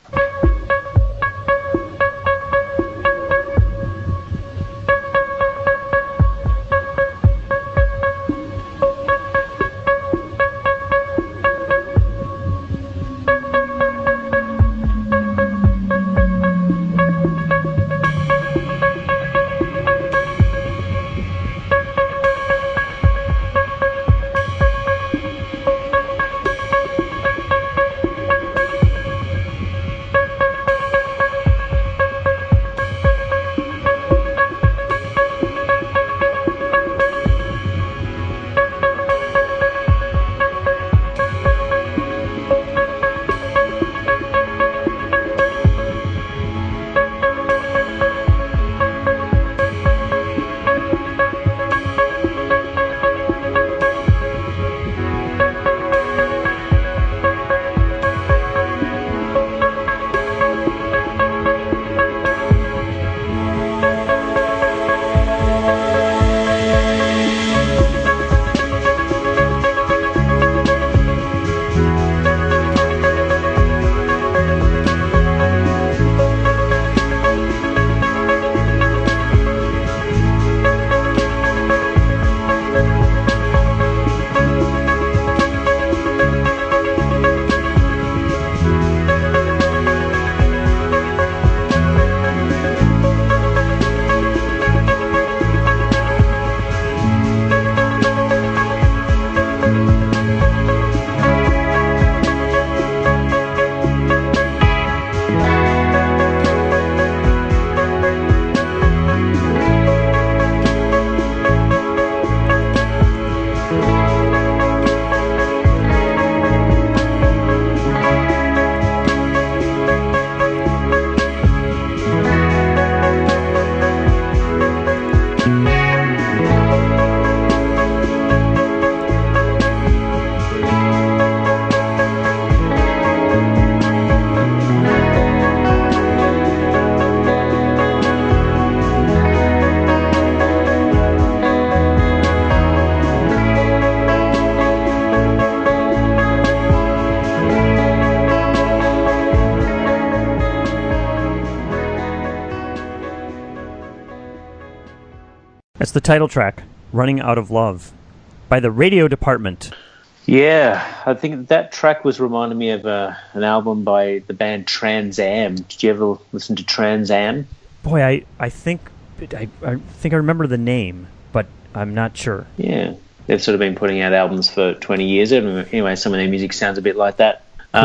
That's the title track, Running Out of Love, by the Radio Department. Yeah, I think that track was reminding me of an album by the band Trans Am. Did you ever listen to Trans Am? Boy, I think I remember the name, but I'm not sure. Yeah, they've sort of been putting out albums for 20 years. Anyway, some of their music sounds a bit like that. Cool.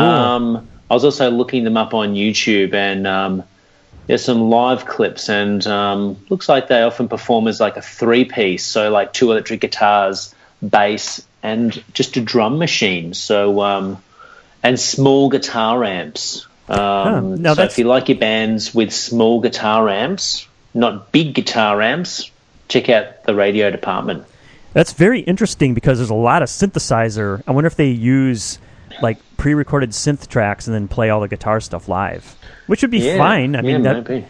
I was also looking them up on YouTube, and there's some live clips, and looks like they often perform as like a 3-piece, so like 2 electric guitars, bass, and just a drum machine. So and small guitar amps. So if you like your bands with small guitar amps, not big guitar amps, check out the Radio Department. That's very interesting because there's a lot of synthesizer. I wonder if they use like pre-recorded synth tracks and then play all the guitar stuff live, which would be fine. I mean, maybe.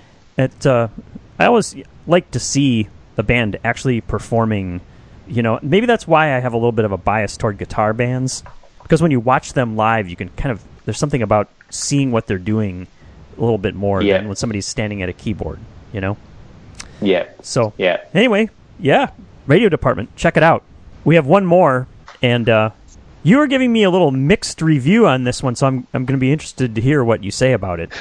I always like to see the band actually performing. You know, maybe that's why I have a little bit of a bias toward guitar bands, because when you watch them live, you can kind of, there's something about seeing what they're doing a little bit more than when somebody's standing at a keyboard, you know? Yeah. So, anyway, Radio Department, check it out. We have one more, and you were giving me a little mixed review on this one, so I'm going to be interested to hear what you say about it.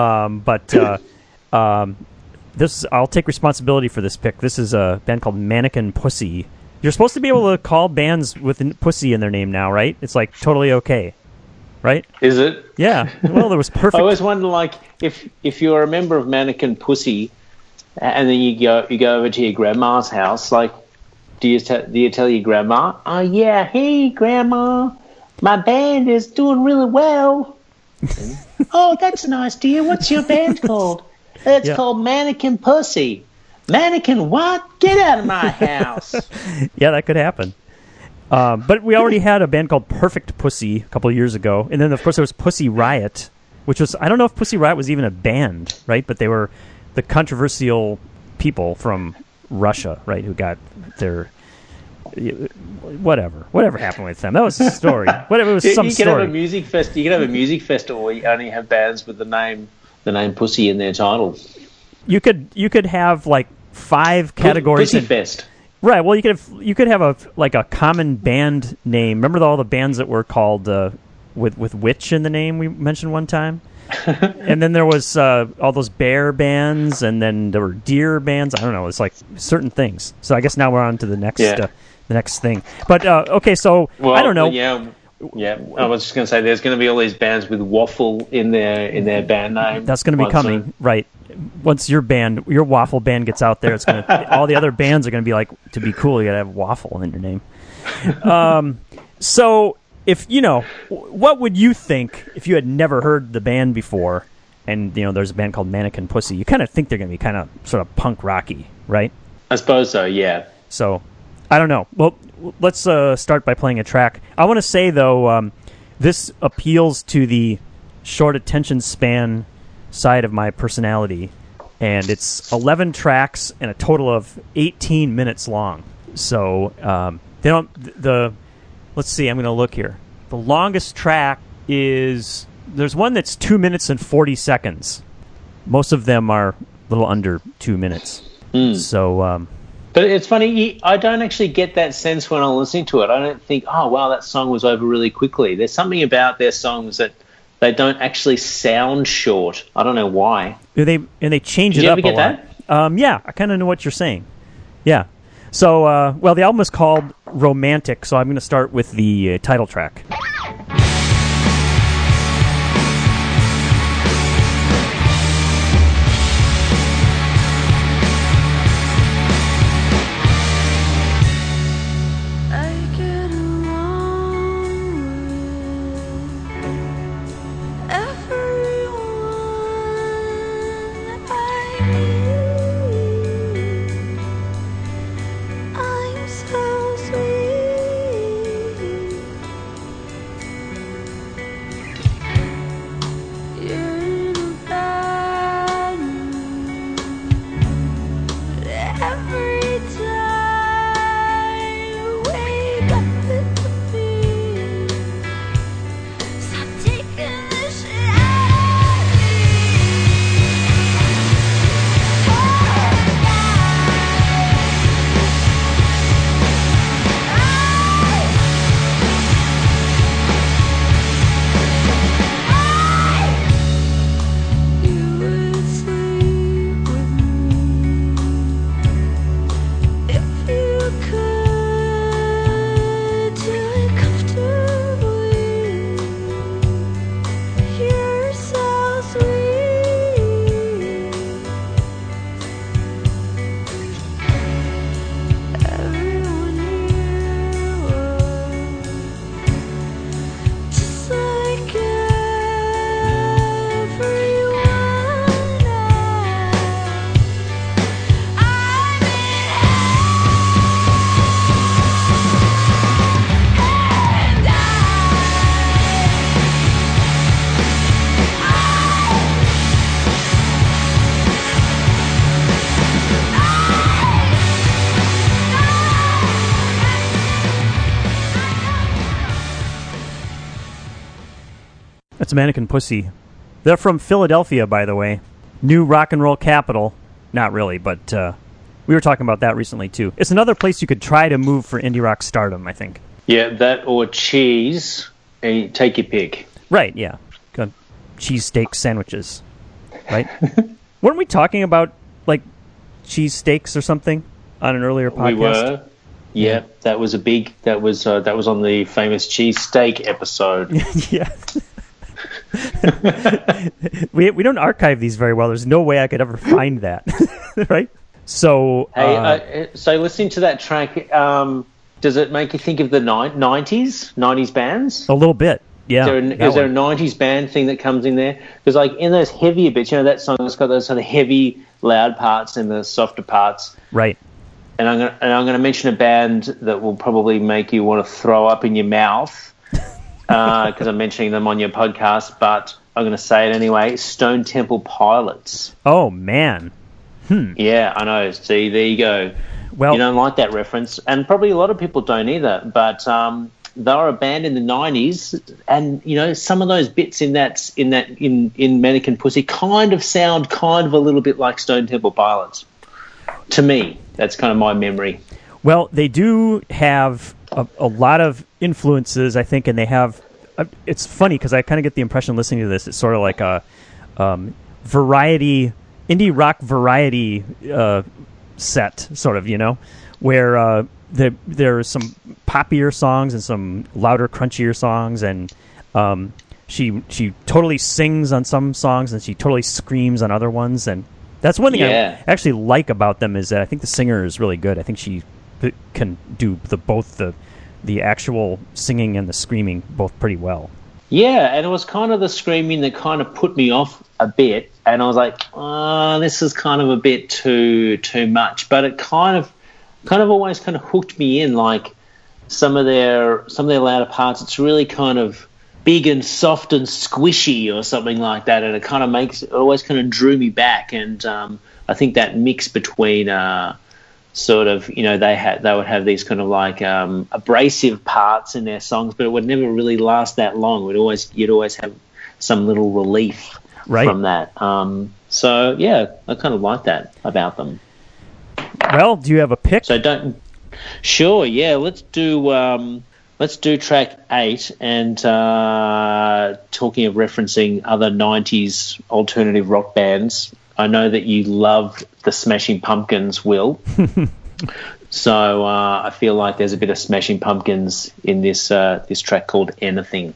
I'll take responsibility for this pick. This is a band called Mannequin Pussy. You're supposed to be able to call bands with pussy in their name now, right? It's like totally okay, right? Is it? Yeah. Well, there was Perfect. I always wonder, like, if you're a member of Mannequin Pussy, and then you go over to your grandma's house, like, do you tell your grandma, "Oh yeah, hey grandma, my band is doing really well." "Oh, that's nice, dear. What's your band called?" "It's called Mannequin Pussy." "Mannequin what? Get out of my house." Yeah, that could happen. But we already had a band called Perfect Pussy a couple of years ago. And then, of course, there was Pussy Riot, which was... I don't know if Pussy Riot was even a band, right? But they were the controversial people from Russia, right, who got their... Whatever happened with them. That was a story. Whatever, it was some story. Have a music fest. You could have a music festival where you only have bands with the name Pussy in their title. You could have, like, 5 categories. Pussy Fest. Right. Well, you could have a common band name. Remember all the bands that were called with witch in the name we mentioned one time? And then there was all those bear bands, and then there were deer bands. I don't know. It's like certain things. So I guess now we're on to the next thing. But okay, so I don't know. Yeah. I was just going to say there's going to be all these bands with waffle in their band name. That's going to be coming, right? Once your waffle band gets out there, it's going to all the other bands are going to be like, to be cool, you got to have waffle in your name. So if what would you think if you had never heard the band before, and there's a band called Mannequin Pussy? You kind of think they're going to be kind of sort of punk rocky, right? I suppose so. Yeah. So I don't know. Well, let's start by playing a track. I want to say though, this appeals to the short attention span side of my personality, and it's 11 tracks and a total of 18 minutes long. So let's see, I'm going to look here. The longest track there's one that's 2 minutes and 40 seconds. Most of them are a little under 2 minutes. So but it's funny, I don't actually get that sense when I'm listening to it. I don't think, oh wow, that song was over really quickly. There's something about their songs that they don't actually sound short. I don't know why. They change it up a lot. Did you ever get that? Yeah, I kind of know what you're saying. Yeah. So, the album is called Romantic, so I'm going to start with the title track. That's Mannequin Pussy. They're from Philadelphia, by the way. New rock and roll capital. Not really, but we were talking about that recently, too. It's another place you could try to move for indie rock stardom, I think. Yeah, that or cheese, and take your pick. Right, yeah. Cheesesteak sandwiches, right? Weren't we talking about, like, cheesesteaks or something on an earlier podcast? We were. Yeah, that was on the famous cheesesteak episode. Yeah. we don't archive these very well. There's no way I could ever find that, right? So, so listening to that track, does it make you think of the 90s bands? A little bit, yeah. Is there a 90s band thing that comes in there? Because like in those heavier bits, that song's got those sort of heavy, loud parts and the softer parts, right? And I'm going to mention a band that will probably make you want to throw up in your mouth because I'm mentioning them on your podcast, but I'm going to say it anyway. Stone Temple Pilots. Oh man. Yeah, I know. See, there you go. Well, you don't like that reference, and probably a lot of people don't either. But they were a band in the '90s, and some of those bits in Mannequin Pussy kind of sound a little bit like Stone Temple Pilots. To me, that's kind of my memory. Well, they do have a lot of influences, I think, and they have. It's funny because I kind of get the impression listening to this, it's sort of like a variety. Indie rock variety set, sort of, where there are some poppier songs and some louder, crunchier songs, and she totally sings on some songs and she totally screams on other ones, and that's one thing I actually like about them is that I think the singer is really good. I think she can do both the actual singing and the screaming both pretty well. Yeah, and it was kind of the screaming that kind of put me off a bit, and I was like, this is kind of a bit too much. But it kind of always kind of hooked me in, like some of their louder parts. It's really kind of big and soft and squishy or something like that, and it always kind of drew me back. And I think that mix between sort of, they would have these kind of like abrasive parts in their songs, but it would never really last that long. You'd always have some little relief from that. So yeah, I kind of like that about them. Well, do you have a pick? Sure, yeah. Let's do track 8. And talking of referencing other 90s alternative rock bands, I know that you love the Smashing Pumpkins, Will. So I feel like there's a bit of Smashing Pumpkins in this track called Anything.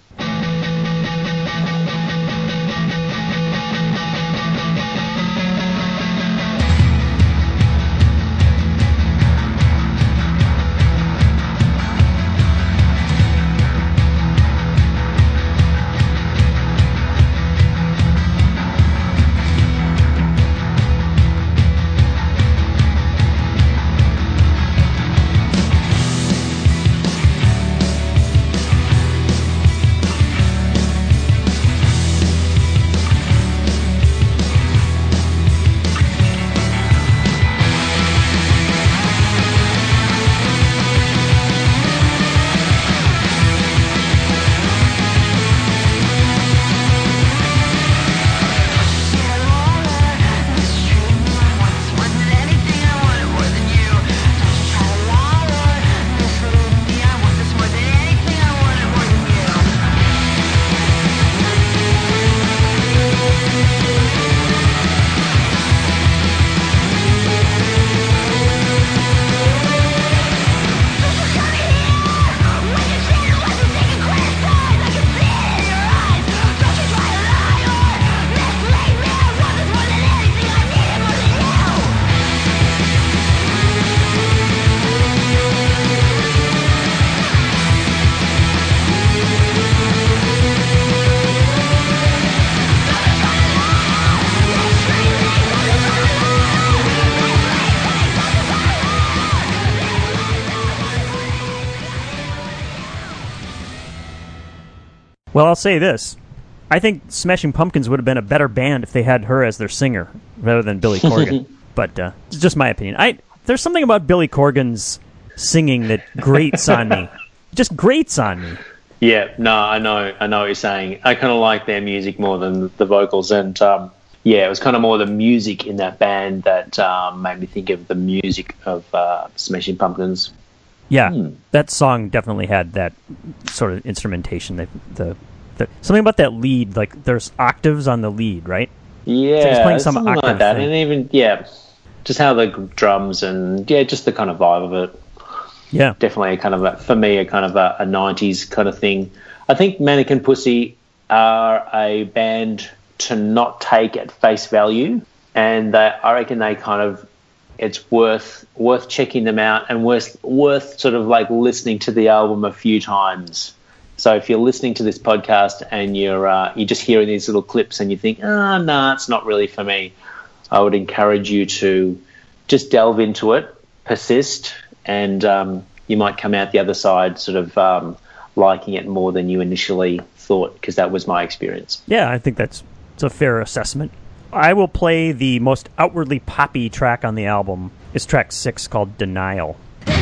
Well, I'll say this. I think Smashing Pumpkins would have been a better band if they had her as their singer rather than Billy Corgan. But it's just my opinion. There's something about Billy Corgan's singing that grates on me. Just grates on me. Yeah, no, I know what you're saying. I kind of like their music more than the vocals. And, it was kind of more the music in that band that made me think of the music of Smashing Pumpkins. Yeah, that song definitely had that sort of instrumentation. The something about that lead, like there's octaves on the lead, right? Yeah, so he's playing some octave like that, thing. and even just how the drums and just the kind of vibe of it. Yeah, definitely a kind of a 90s kind of thing. I think Mannequin Pussy are a band to not take at face value, and I reckon they kind of, it's worth checking them out and worth sort of like listening to the album a few times. So if you're listening to this podcast and you're just hearing these little clips and you think, no, it's not really for me, I would encourage you to just delve into it, persist, and you might come out the other side sort of liking it more than you initially thought, because that was my experience. Yeah, I think it's a fair assessment. I will play the most outwardly poppy track on the album. It's track 6 called Denial.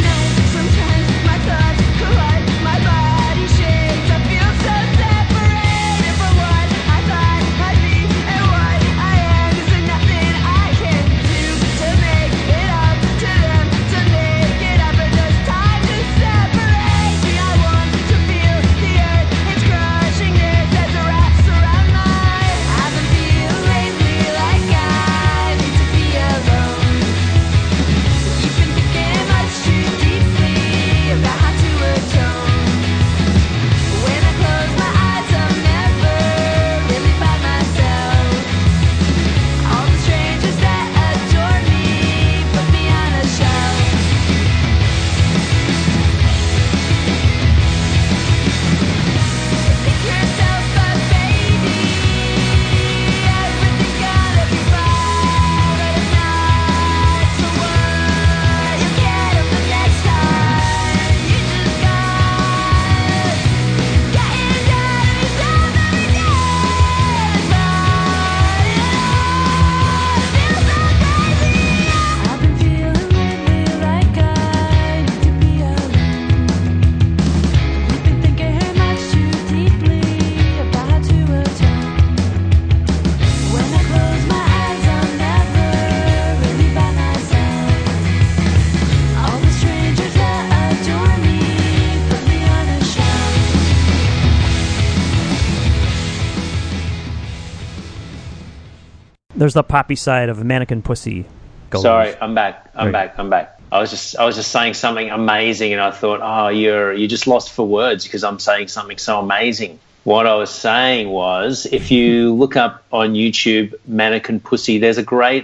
There's the poppy side of Mannequin Pussy. Sorry, I'm back. I'm back. I was just saying something amazing, and I thought, you just lost for words because I'm saying something so amazing. What I was saying was, if you look up on YouTube Mannequin Pussy, there's a great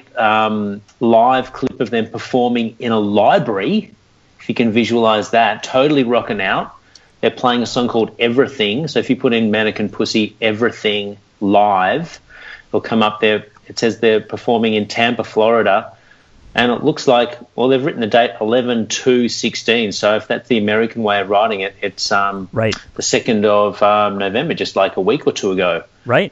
live clip of them performing in a library. If you can visualize that, totally rocking out. They're playing a song called Everything. So if you put in Mannequin Pussy Everything live, it'll come up there. It says they're performing in Tampa, Florida, and it looks like, well, they've written the date 11/2/16. So if that's the American way of writing it, it's right, the 2nd of November, just like a week or two ago. Right.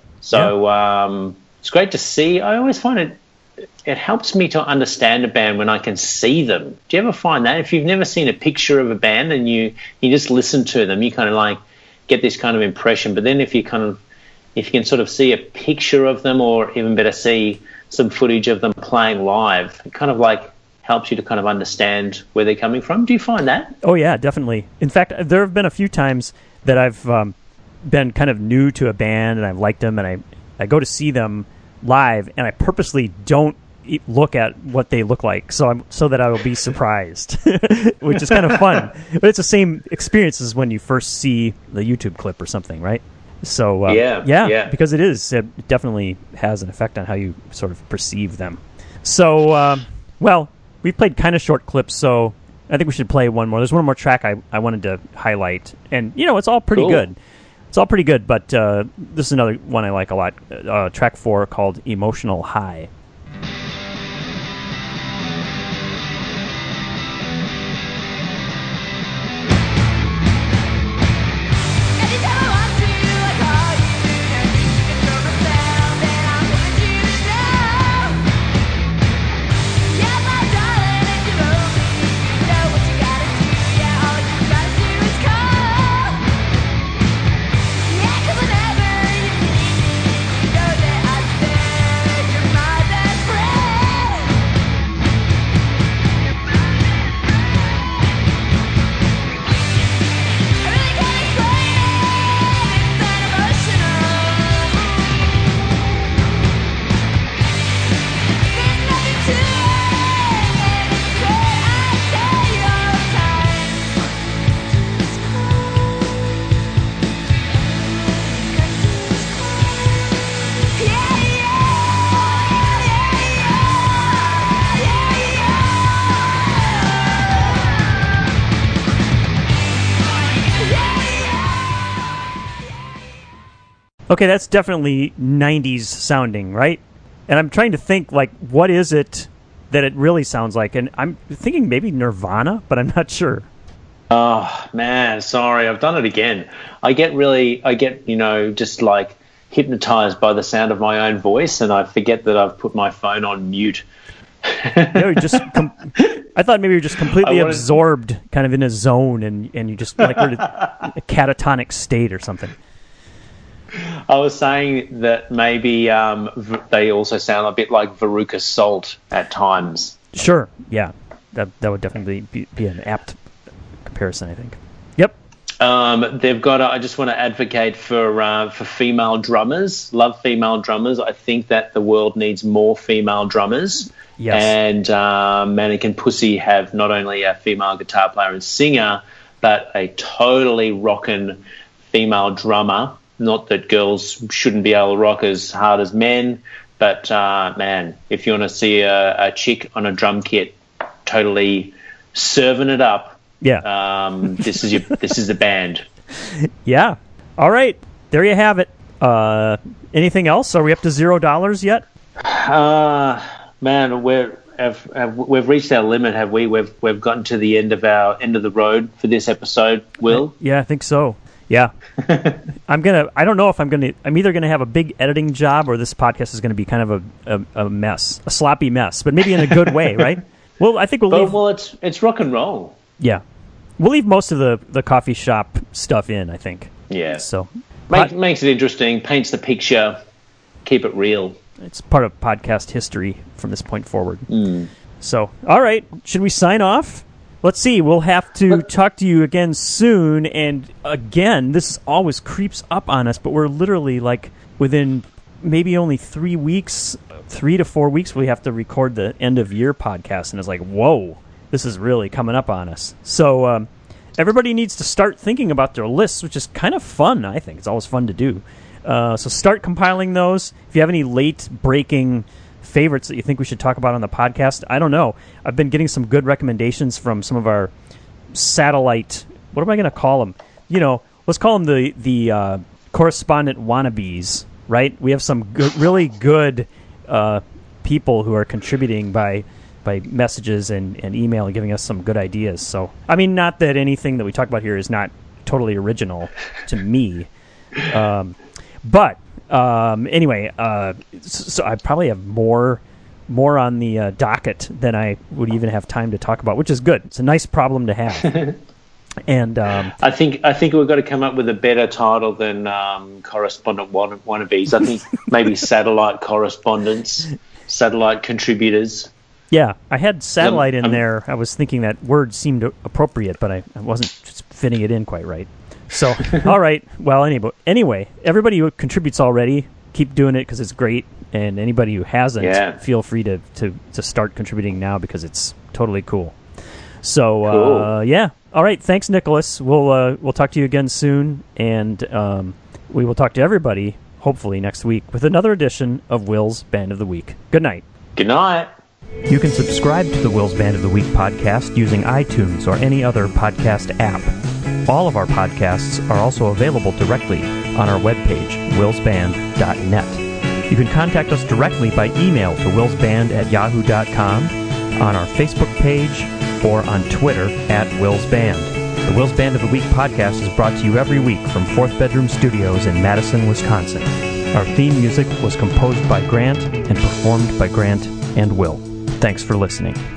So it's great to see. I always find it helps me to understand a band when I can see them. Do you ever find that? If you've never seen a picture of a band and you just listen to them, you kind of like get this kind of impression. But then if you can sort of see a picture of them, or even better, see some footage of them playing live, it kind of like helps you to kind of understand where they're coming from. Do you find that? Oh, yeah, definitely. In fact, there have been a few times that I've been kind of new to a band and I've liked them, and I go to see them live, and I purposely don't look at what they look like so that I will be surprised, which is kind of fun. But it's the same experience as when you first see the YouTube clip or something, right? So, yeah, because it definitely has an effect on how you sort of perceive them. So, well, we've played kind of short clips, so I think we should play one more. There's one more track I wanted to highlight, and, it's all pretty good. It's all pretty good, but this is another one I like a lot, track 4 called Emotional High. My Okay, that's definitely 90s sounding, right? And I'm trying to think, like, what is it that it really sounds like? And I'm thinking maybe Nirvana, but I'm not sure. Oh, man, sorry, I've done it again. I get, just like hypnotized by the sound of my own voice, and I forget that I've put my phone on mute. I thought maybe you're just completely absorbed, kind of in a zone, and you just like were in a catatonic state or something. I was saying that maybe they also sound a bit like Veruca Salt at times. Sure, yeah, that would definitely be an apt comparison, I think. Yep. They've got. I just want to advocate for female drummers. Love female drummers. I think that the world needs more female drummers. Yes. And Mannequin Pussy have not only a female guitar player and singer, but a totally rockin' female drummer. Not that girls shouldn't be able to rock as hard as men, but man, if you want to see a chick on a drum kit totally serving it up, this is the band. Yeah. All right. There you have it. Anything else? Are we up to $0 yet? Man, we've reached our limit, have we? We've gotten to the end of the road for this episode, Will? Yeah, I think so. Yeah. I'm either going to have a big editing job, or this podcast is going to be kind of a mess, a sloppy mess, but maybe in a good way, right? Well, I think we'll leave. Well, it's rock and roll. Yeah. We'll leave most of the coffee shop stuff in, I think. Yeah. So makes it interesting, paints the picture, keep it real. It's part of podcast history from this point forward. So, all right. Should we sign off? Let's see. We'll have to talk to you again soon. And again, this always creeps up on us, but we're literally like within maybe only 3 weeks, 3 to 4 weeks, we have to record the end of year podcast. And it's like, whoa, this is really coming up on us. So everybody needs to start thinking about their lists, which is kind of fun, I think. It's always fun to do. So start compiling those. If you have any late-breaking favorites that you think we should talk about on the podcast, I don't know. I've been getting some good recommendations from some of our satellite, what am I going to call them? Let's call them the correspondent wannabes, right? We have some really good people who are contributing by messages and email and giving us some good ideas. So, I mean, not that anything that we talk about here is not totally original to me. But anyway, so I probably have more on the docket than I would even have time to talk about, which is good. It's a nice problem to have. And I think we've got to come up with a better title than correspondent wannabes. I think maybe satellite correspondents, satellite contributors. Yeah, I had satellite in there. I was thinking that word seemed appropriate, but I wasn't just fitting it in quite right. So, all right. Well, anyway, everybody who contributes already, keep doing it because it's great. And anybody who hasn't, feel free to start contributing now because it's totally cool. So, cool. Yeah. All right. Thanks, Nicholas. We'll talk to you again soon, and we will talk to everybody hopefully next week with another edition of Will's Band of the Week. Good night. Good night. You can subscribe to the Will's Band of the Week podcast using iTunes or any other podcast app. All of our podcasts are also available directly on our webpage, willsband.net. You can contact us directly by email to willsband@yahoo.com, on our Facebook page, or on Twitter @willsband. The Will's Band of the Week podcast is brought to you every week from Fourth Bedroom Studios in Madison, Wisconsin. Our theme music was composed by Grant and performed by Grant and Will. Thanks for listening.